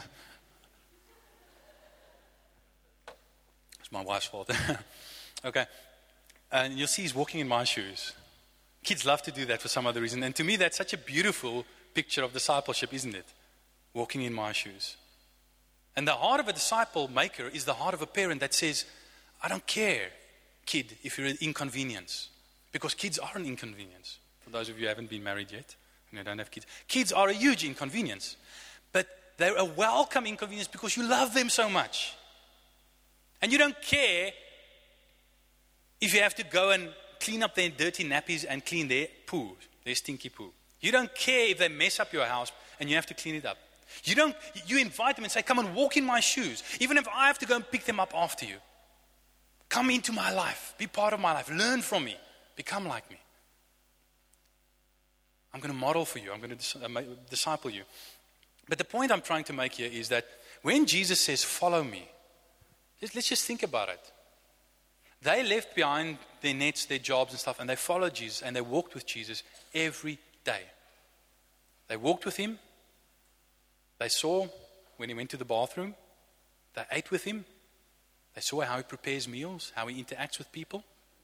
It's my wife's fault. Okay. And you'll see he's walking in my shoes. Kids love to do that for some other reason. And to me, that's such a beautiful picture of discipleship, isn't it? Walking in my shoes. And the heart of a disciple maker is the heart of a parent that says, I don't care, kid, if you're an inconvenience. Because kids are an inconvenience. For those of you who haven't been married yet, and you don't have kids. Kids are a huge inconvenience. But they're a welcome inconvenience because you love them so much. And you don't care if you have to go and clean up their dirty nappies and clean their poo, their stinky poo. You don't care if they mess up your house and you have to clean it up. You don't. You invite them and say, come and walk in my shoes. Even if I have to go and pick them up after you. Come into my life. Be part of my life. Learn from me. Become like me. I'm going to model for you. I'm going to disciple you. But the point I'm trying to make here is that when Jesus says, follow me, let's just think about it. They left behind their nets, their jobs and stuff, and they followed Jesus, and they walked with Jesus every day. They walked with him. They saw when he went to the bathroom. They ate with him. They saw how he prepares meals, how he interacts with people.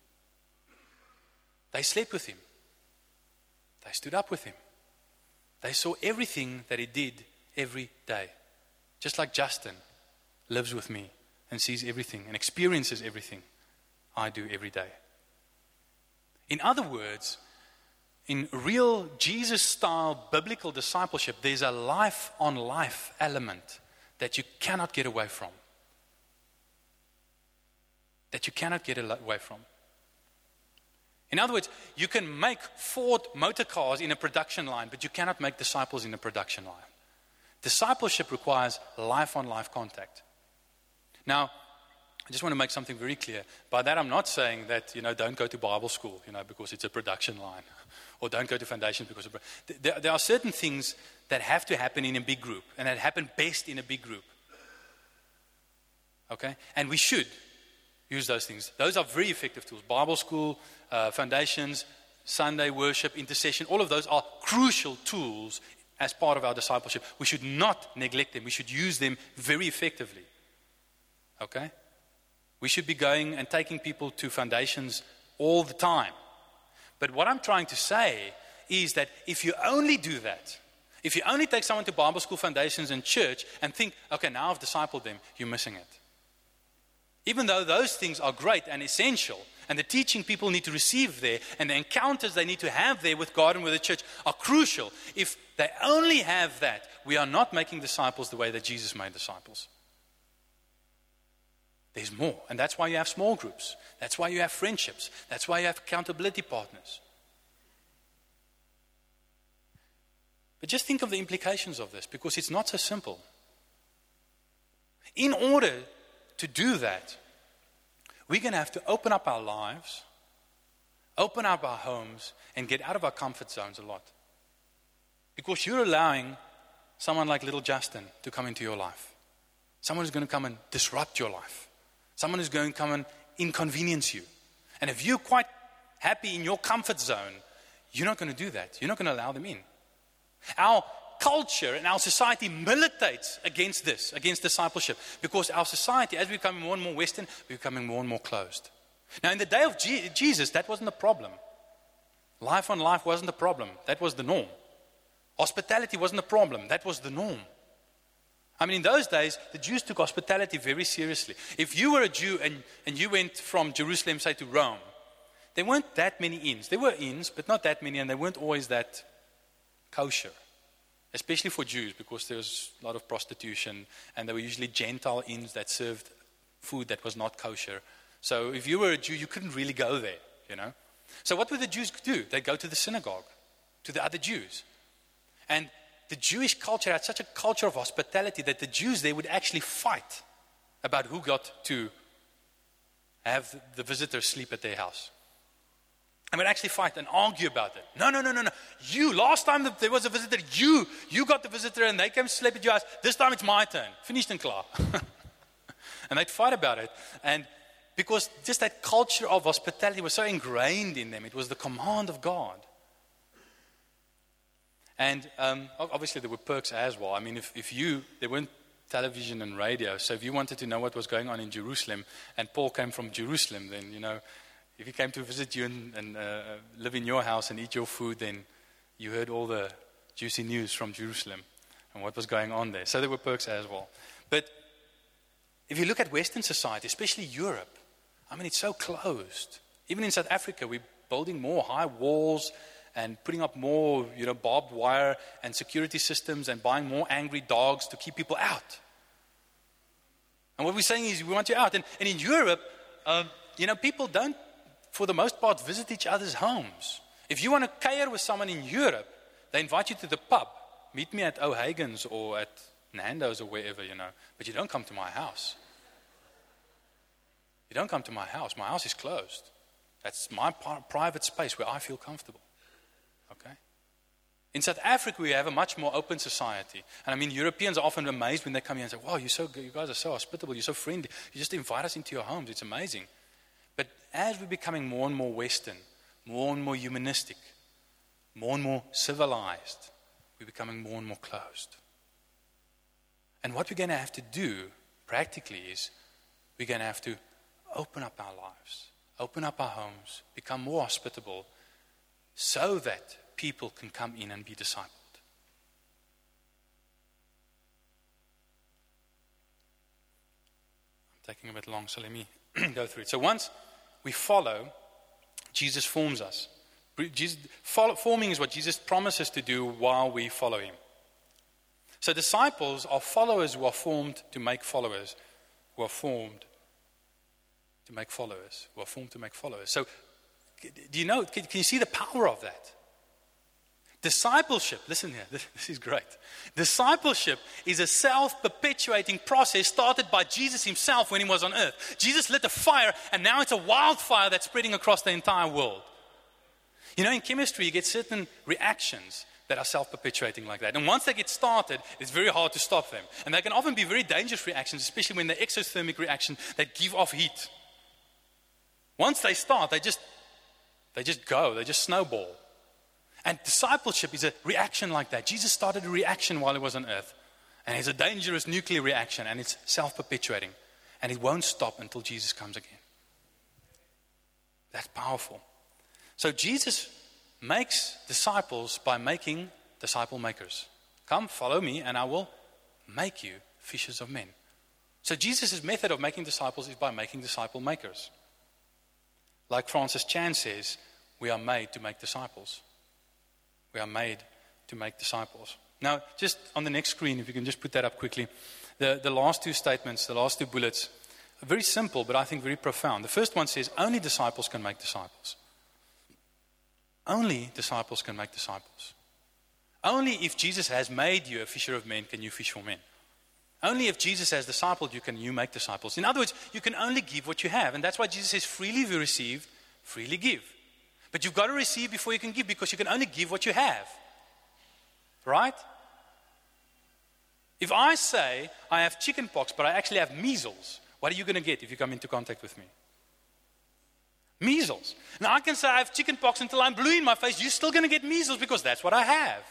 They slept with him. They stood up with him. They saw everything that he did every day. Just like Justin lives with me and sees everything and experiences everything I do every day. In other words, in real Jesus-style biblical discipleship, there's a life-on-life element that you cannot get away from. That you cannot get away from. In other words, you can make Ford motor cars in a production line, but you cannot make disciples in a production line. Discipleship requires life-on-life contact. Now, I just want to make something very clear. By that, I'm not saying that, you know, don't go to Bible school, you know, because it's a production line. Or don't go to foundations because of... There, there are certain things that have to happen in a big group, and that happen best in a big group. Okay? And we should use those things. Those are very effective tools. Bible school, uh, foundations, Sunday worship, intercession, all of those are crucial tools as part of our discipleship. We should not neglect them. We should use them very effectively. Okay? We should be going and taking people to foundations all the time. But what I'm trying to say is that if you only do that, if you only take someone to Bible school, foundations, and church and think, okay, now I've discipled them, you're missing it. Even though those things are great and essential, and the teaching people need to receive there, and the encounters they need to have there with God and with the church are crucial. If they only have that, we are not making disciples the way that Jesus made disciples. There's more. And that's why you have small groups. That's why you have friendships. That's why you have accountability partners. But just think of the implications of this, because it's not so simple. In order to do that, we're going to have to open up our lives, open up our homes, and get out of our comfort zones a lot. Because you're allowing someone like little Justin to come into your life. Someone who's going to come and disrupt your life. Someone who's going to come and inconvenience you. And if you're quite happy in your comfort zone, you're not going to do that. You're not going to allow them in. Our culture and our society militates against this, against discipleship. Because our society, as we become more and more Western, we're becoming more and more closed. Now, in the day of Je- Jesus, that wasn't a problem. Life on life wasn't a problem. That was the norm. Hospitality wasn't a problem. That was the norm. I mean, in those days, the Jews took hospitality very seriously. If you were a Jew and, and you went from Jerusalem, say, to Rome, there weren't that many inns. There were inns, but not that many, and they weren't always that kosher. Especially for Jews, because there was a lot of prostitution, and there were usually Gentile inns that served food that was not kosher. So if you were a Jew, you couldn't really go there, you know. So what would the Jews do? They'd go to the synagogue, to the other Jews. And the Jewish culture had such a culture of hospitality that the Jews, they would actually fight about who got to have the visitors sleep at their house. And would actually fight and argue about it. No, no, no, no, no. You, last time that there was a visitor, you, you got the visitor and they came to sleep at your house. This time it's my turn. Finished and klar. And they'd fight about it. And because just that culture of hospitality was so ingrained in them. It was the command of God. And um, obviously there were perks as well. I mean, if, if you, there weren't television and radio, so if you wanted to know what was going on in Jerusalem, and Paul came from Jerusalem, then, you know, if he came to visit you and, and uh, live in your house and eat your food, then you heard all the juicy news from Jerusalem and what was going on there. So there were perks as well. But if you look at Western society, especially Europe, I mean, it's so closed. Even in South Africa, we're building more high walls and putting up more, you know, barbed wire and security systems and buying more angry dogs to keep people out. And what we're saying is we want you out. And, and in Europe, uh, you know, people don't, for the most part, visit each other's homes. If you want to cater with someone in Europe, they invite you to the pub. Meet me at O'Hagan's or at Nando's or wherever, you know. But you don't come to my house. You don't come to my house. My house is closed. That's my par- private space where I feel comfortable. Okay? In South Africa, we have a much more open society. And I mean, Europeans are often amazed when they come here and say, wow, you're so good. You guys are so hospitable. You're so friendly. You just invite us into your homes. It's amazing. But as we're becoming more and more Western, more and more humanistic, more and more civilized, we're becoming more and more closed. And what we're going to have to do, practically, is we're going to have to open up our lives, open up our homes, become more hospitable, so that people can come in and be discipled. I'm taking a bit long, so let me go through it. So once we follow, Jesus forms us. Jesus, follow, forming is what Jesus promises to do while we follow him. So disciples are followers who are formed to make followers, who are formed to make followers, who are formed to make followers. So do you know, can, can you see the power of that? Discipleship, listen here, this, this is great. Discipleship is a self-perpetuating process started by Jesus himself when he was on earth. Jesus lit a fire, and now it's a wildfire that's spreading across the entire world. You know, in chemistry, you get certain reactions that are self-perpetuating like that. And once they get started, it's very hard to stop them. And they can often be very dangerous reactions, especially when they're exothermic reactions that give off heat. Once they start, they just, they just go, they just snowball. And discipleship is a reaction like that. Jesus started a reaction while he was on earth. And it's a dangerous nuclear reaction, and it's self-perpetuating. And it won't stop until Jesus comes again. That's powerful. So Jesus makes disciples by making disciple makers. Come, follow me, and I will make you fishers of men. So Jesus' method of making disciples is by making disciple makers. Like Francis Chan says, we are made to make disciples. We are made to make disciples. Now, just on the next screen, if you can just put that up quickly, the, the last two statements, the last two bullets, are very simple, but I think very profound. The first one says, only disciples can make disciples. Only disciples can make disciples. Only if Jesus has made you a fisher of men can you fish for men. Only if Jesus has discipled you can you make disciples. In other words, you can only give what you have. And that's why Jesus says, freely you received, freely give. But you've got to receive before you can give, because you can only give what you have. Right? If I say I have chicken pox, but I actually have measles, what are you going to get if you come into contact with me? Measles. Now I can say I have chicken pox until I'm blue in my face. You're still going to get measles because that's what I have.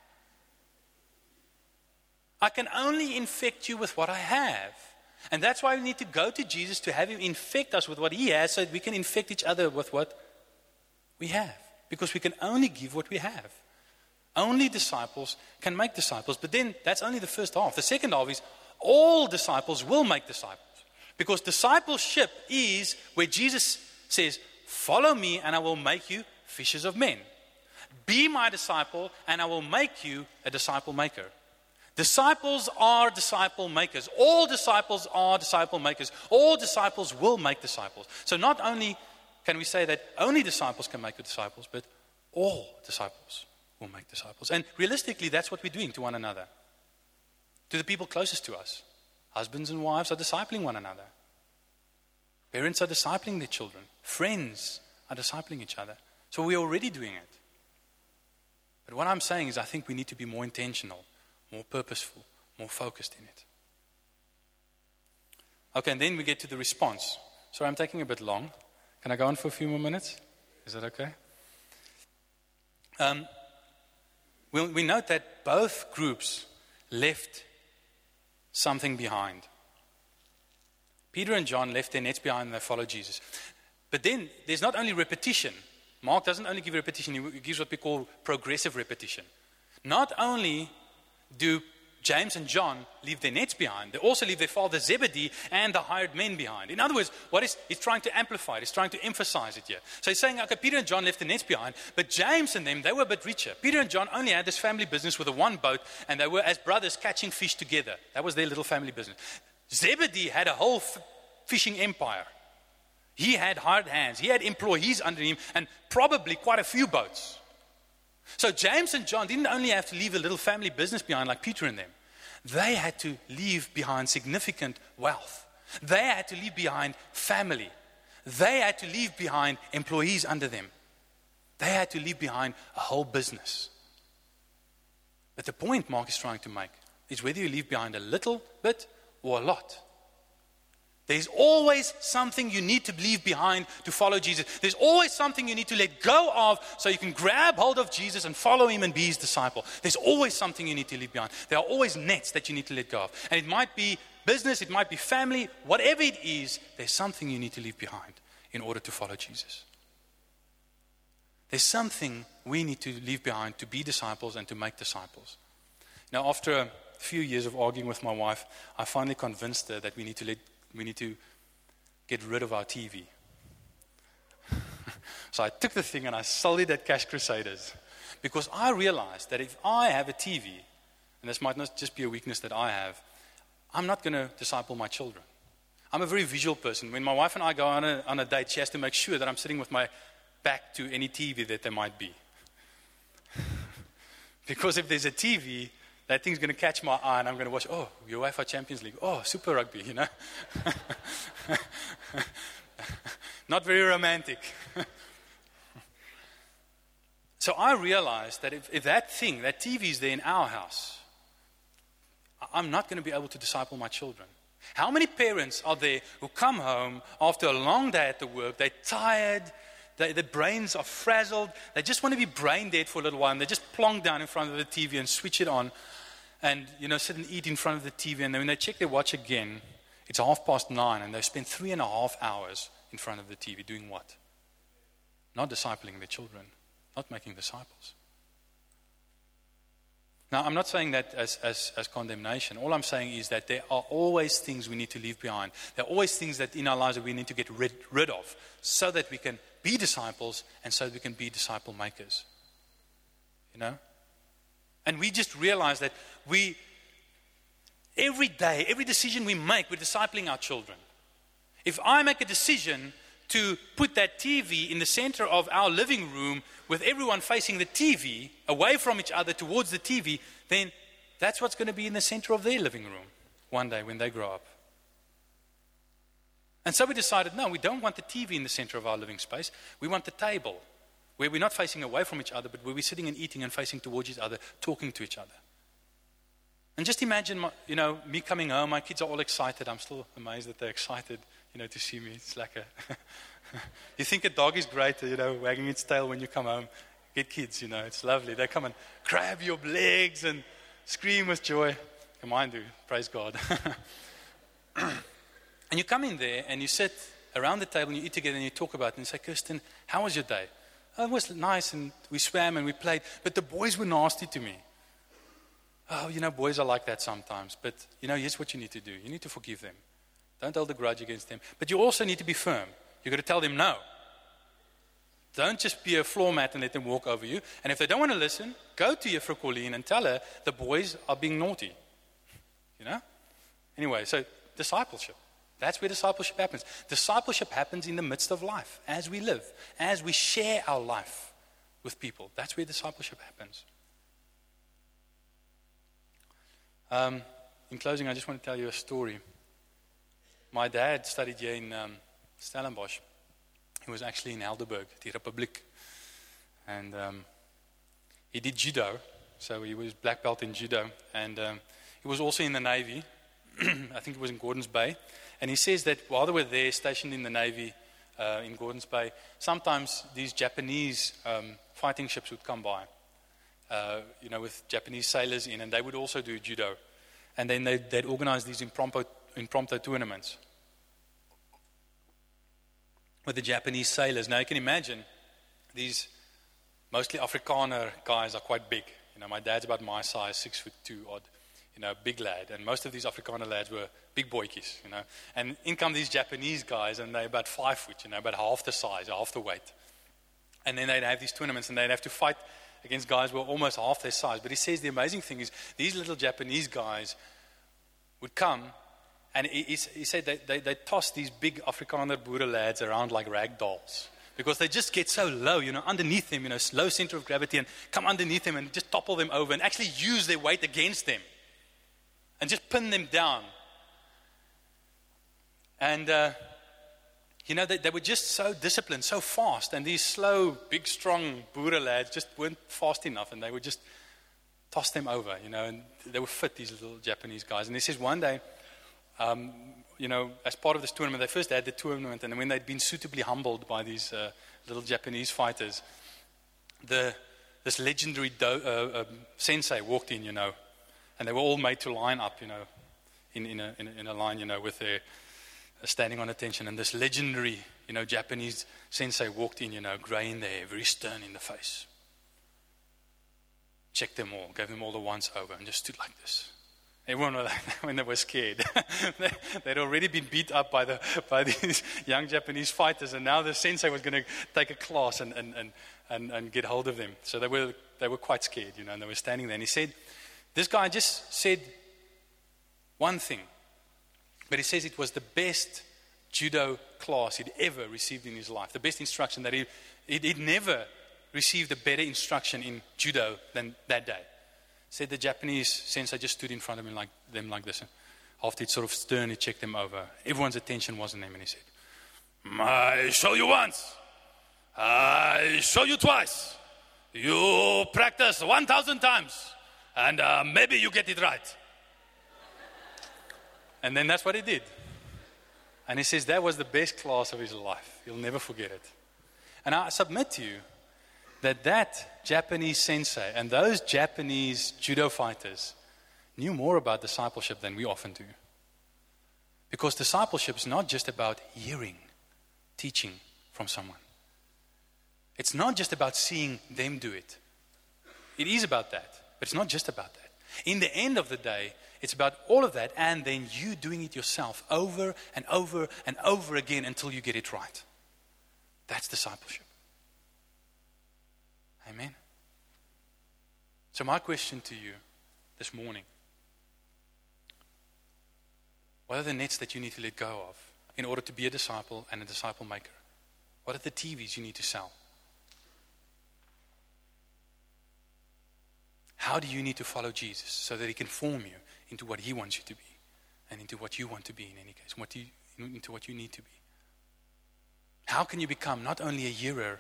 I can only infect you with what I have. And that's why we need to go to Jesus to have him infect us with what he has, so that we can infect each other with what we have. Because we can only give what we have. Only disciples can make disciples. But then that's only the first half. The second half is all disciples will make disciples. Because discipleship is where Jesus says, follow me and I will make you fishers of men. Be my disciple and I will make you a disciple maker. Disciples are disciple makers. All disciples are disciple makers. All disciples will make disciples. So not only can we say that only disciples can make disciples, but all disciples will make disciples. And realistically, that's what we're doing to one another. To the people closest to us. Husbands and wives are discipling one another. Parents are discipling their children. Friends are discipling each other. So we're already doing it. But what I'm saying is I think we need to be more intentional, more purposeful, more focused in it. Okay, and then we get to the response. Sorry, I'm taking a bit long. Can I go on for a few more minutes? Is that okay? Um, we, we note that both groups left something behind. Peter and John left their nets behind and they followed Jesus. But then there's not only repetition. Mark doesn't only give repetition, he gives what we call progressive repetition. Not only do James and John leave their nets behind, they also leave their father Zebedee and the hired men behind. In other words, what is he's trying to amplify it, he's trying to emphasize it here. So he's saying, okay, Peter and John left the nets behind, but James and them, they were a bit richer. Peter and John only had this family business with a one boat, and they were as brothers catching fish together. That was their little family business. Zebedee had a whole f- fishing empire. He had hired hands, he had employees under him, and probably quite a few boats. So James and John didn't only have to leave a little family business behind like Peter and them. They had to leave behind significant wealth. They had to leave behind family. They had to leave behind employees under them. They had to leave behind a whole business. But the point Mark is trying to make is whether you leave behind a little bit or a lot. There's always something you need to leave behind to follow Jesus. There's always something you need to let go of so you can grab hold of Jesus and follow him and be his disciple. There's always something you need to leave behind. There are always nets that you need to let go of. And it might be business, it might be family, whatever it is, there's something you need to leave behind in order to follow Jesus. There's something we need to leave behind to be disciples and to make disciples. Now, after a few years of arguing with my wife, I finally convinced her that we need to let We need to get rid of our T V. So I took the thing and I sold it at Cash Crusaders. Because I realized that if I have a T V, and this might not just be a weakness that I have, I'm not going to disciple my children. I'm a very visual person. When my wife and I go on a, on a date, she has to make sure that I'm sitting with my back to any T V that there might be. Because if there's a T V, that thing's going to catch my eye and I'm going to watch, oh, UEFA Champions League. Oh, Super Rugby, you know. Not very romantic. So I realized that if, if that thing, that T V is there in our house, I'm not going to be able to disciple my children. How many parents are there who come home after a long day at the work, they're tired, They, their brains are frazzled. They just want to be brain dead for a little while. And they just plonk down in front of the T V and switch it on. And, you know, sit and eat in front of the T V. And then when they check their watch again, it's half past nine. And they spend three and a half hours in front of the T V doing what? Not discipling their children. Not making disciples. Now, I'm not saying that as, as, as condemnation. All I'm saying is that there are always things we need to leave behind. There are always things that in our lives that we need to get rid, rid of so that we can be disciples and so that we can be disciple makers. You know? And we just realize that we, every day, every decision we make, we're discipling our children. If I make a decision to put that T V in the center of our living room with everyone facing the T V, away from each other towards the T V, then that's what's going to be in the center of their living room one day when they grow up. And so we decided, no, we don't want the T V in the center of our living space. We want the table where we're not facing away from each other, but where we're sitting and eating and facing towards each other, talking to each other. And just imagine, my, you know, me coming home, my kids are all excited. I'm still amazed that they're excited, you know, to see me. It's like a, you think a dog is great, you know, wagging its tail when you come home. Get kids, you know, it's lovely. They come and grab your legs and scream with joy. And mine do, praise God. And you come in there and you sit around the table and you eat together and you talk about it and you say, Kirsten, how was your day? Oh, it was nice and we swam and we played, but the boys were nasty to me. Oh, you know, boys are like that sometimes. But, you know, here's what you need to do. You need to forgive them. Don't hold a grudge against them. But you also need to be firm. You've got to tell them no. Don't just be a floor mat and let them walk over you. And if they don't want to listen, go to your Juffrou Colleen and tell her the boys are being naughty. You know? Anyway, so discipleship. That's where discipleship happens. Discipleship happens in the midst of life, as we live, as we share our life with people. That's where discipleship happens. Um, in closing, I just want to tell you a story. My dad studied here in um, Stellenbosch. He was actually in Helderberg, the Republic. And um, he did judo, so he was black belt in judo. And um, he was also in the Navy. I think it was in Gordons Bay. And he says that while they were there, stationed in the Navy uh, in Gordons Bay, sometimes these Japanese um, fighting ships would come by, uh, you know, with Japanese sailors in, and they would also do judo. And then they'd, they'd organize these impromptu, impromptu tournaments with the Japanese sailors. Now, you can imagine these mostly Afrikaner guys are quite big. You know, my dad's about my size, six foot two odd. You know, big lad, and most of these Afrikaner lads were big boykies, you know. And in come these Japanese guys, and they're about five foot, you know, about half the size, half the weight. And then they'd have these tournaments, and they'd have to fight against guys who were almost half their size. But he says the amazing thing is, these little Japanese guys would come, and he, he, he said they, they, they toss these big Afrikaner Boere lads around like rag dolls. Because they just get so low, you know, underneath them, you know, low center of gravity, and come underneath them and just topple them over, and actually use their weight against them. And just pin them down. And, uh, you know, they, they were just so disciplined, so fast. And these slow, big, strong Boere lads just weren't fast enough. And they would just toss them over, you know. And they were fit, these little Japanese guys. And he says one day, um, you know, as part of this tournament, they first had the tournament. And when they'd been suitably humbled by these uh, little Japanese fighters, the this legendary do, uh, uh, sensei walked in, you know. And they were all made to line up, you know, in, in, a, in, a, in a line, you know, with their uh, standing on attention. And this legendary, you know, Japanese sensei walked in, you know, grey in the hair, very stern in the face. Checked them all, gave them all the once over, and just stood like this. Everyone was like that when they were scared. they, they'd already been beat up by the by these young Japanese fighters, and now the sensei was going to take a class and, and, and, and, and get hold of them. So they were they were quite scared, you know, and they were standing there. And he said, this guy just said one thing, but he says it was the best judo class he'd ever received in his life, the best instruction that he, he'd, he'd never received a better instruction in judo than that day. Said the Japanese sensei just stood in front of him like them like this. After he'd sort of sternly checked them over, everyone's attention was on him, and he said, I show you once, I show you twice, you practice one thousand times. And uh, maybe you get it right. And then that's what he did. And he says that was the best class of his life. He'll never forget it. And I submit to you that that Japanese sensei and those Japanese judo fighters knew more about discipleship than we often do. Because discipleship is not just about hearing, teaching from someone. It's not just about seeing them do it. It is about that. But it's not just about that. In the end of the day, it's about all of that and then you doing it yourself over and over and over again until you get it right. That's discipleship. Amen. So my question to you this morning, what are the nets that you need to let go of in order to be a disciple and a disciple maker? What are the T Vs you need to sell? How do you need to follow Jesus so that he can form you into what he wants you to be and into what you want to be in any case, what you, into what you need to be? How can you become not only a hearer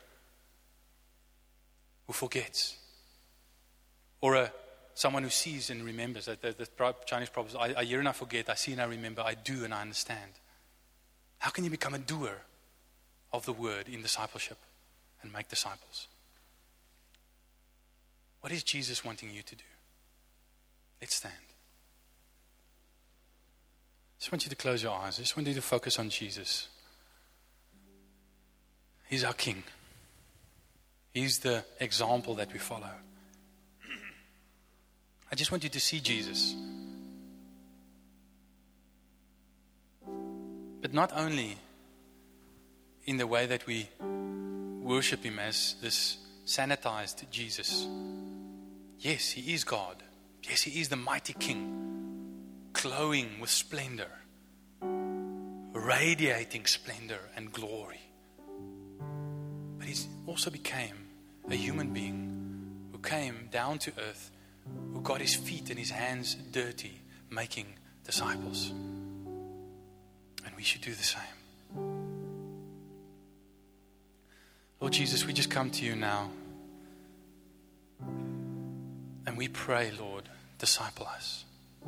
who forgets, or a someone who sees and remembers? That the, the Chinese proverb is, I, I hear and I forget, I see and I remember, I do and I understand. How can you become a doer of the word in discipleship and make disciples? What is Jesus wanting you to do? Let's stand. I just want you to close your eyes. I just want you to focus on Jesus. He's our King. He's the example that we follow. I just want you to see Jesus. But not only in the way that we worship him as this sanitized Jesus. Yes, he is God. Yes, he is the mighty King, glowing with splendor, radiating splendor and glory. But he also became a human being who came down to earth, who got his feet and his hands dirty, making disciples. And we should do the same. Lord Jesus, we just come to you now. And we pray, Lord, disciple us.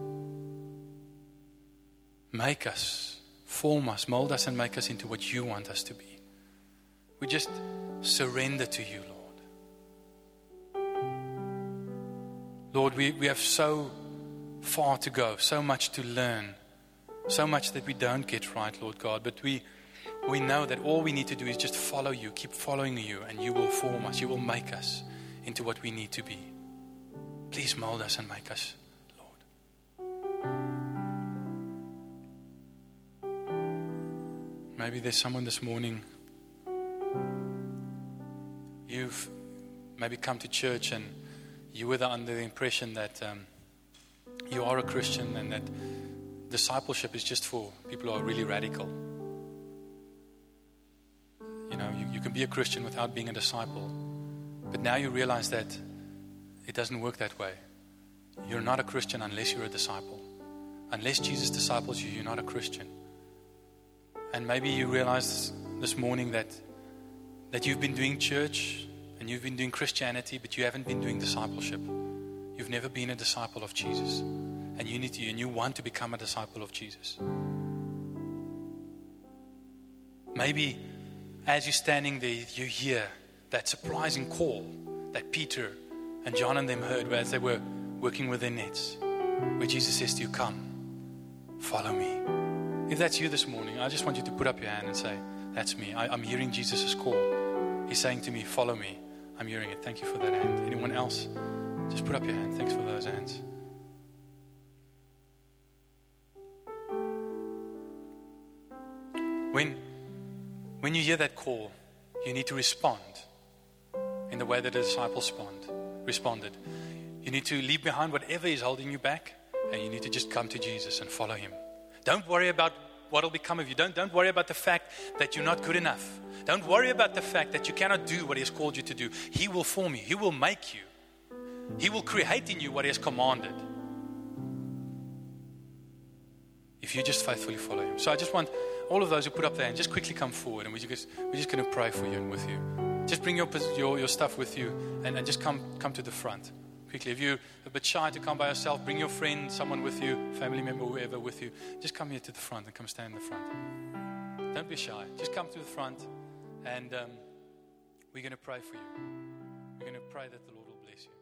Make us, form us, mold us and make us into what you want us to be. We just surrender to you, Lord. Lord, we, we have so far to go, so much to learn, so much that we don't get right, Lord God. But we, we know that all we need to do is just follow you, keep following you, and you will form us. You will make us into what we need to be. Please mold us and make us, Lord. Maybe there's someone this morning, you've maybe come to church and you were under the impression that um, you are a Christian and that discipleship is just for people who are really radical. You know, you, you can be a Christian without being a disciple. But now you realize that it doesn't work that way. You're not a Christian unless you're a disciple. Unless Jesus disciples you, you're not a Christian. And maybe you realize this morning that that you've been doing church and you've been doing Christianity, but you haven't been doing discipleship. You've never been a disciple of Jesus. And you need to, and you want to become a disciple of Jesus. Maybe as you're standing there, you hear that surprising call that Peter and John and them heard as they were working with their nets, where Jesus says to you, come, follow me. If that's you this morning, I just want you to put up your hand and say, that's me. I, I'm hearing Jesus' call. He's saying to me, follow me. I'm hearing it. Thank you for that hand. Anyone else? Just put up your hand. Thanks for those hands. When, when you hear that call, you need to respond in the way that the disciples respond, responded. You need to leave behind whatever is holding you back, and you need to just come to Jesus and follow him. Don't worry about what will become of you. Don't, don't worry about the fact that you're not good enough. Don't worry about the fact that you cannot do what he has called you to do. He will form you. He will make you. He will create in you what he has commanded, if you just faithfully follow him. So I just want all of those who put up their hand, just quickly come forward, and we're just, we're just going to pray for you and with you. Just bring your, your, your stuff with you, and, and just come, come to the front. Quickly, if you're a bit shy to come by yourself, bring your friend, someone with you, family member, whoever with you. Just come here to the front and come stand in the front. Don't be shy. Just come to the front, and um, we're going to pray for you. We're going to pray that the Lord will bless you.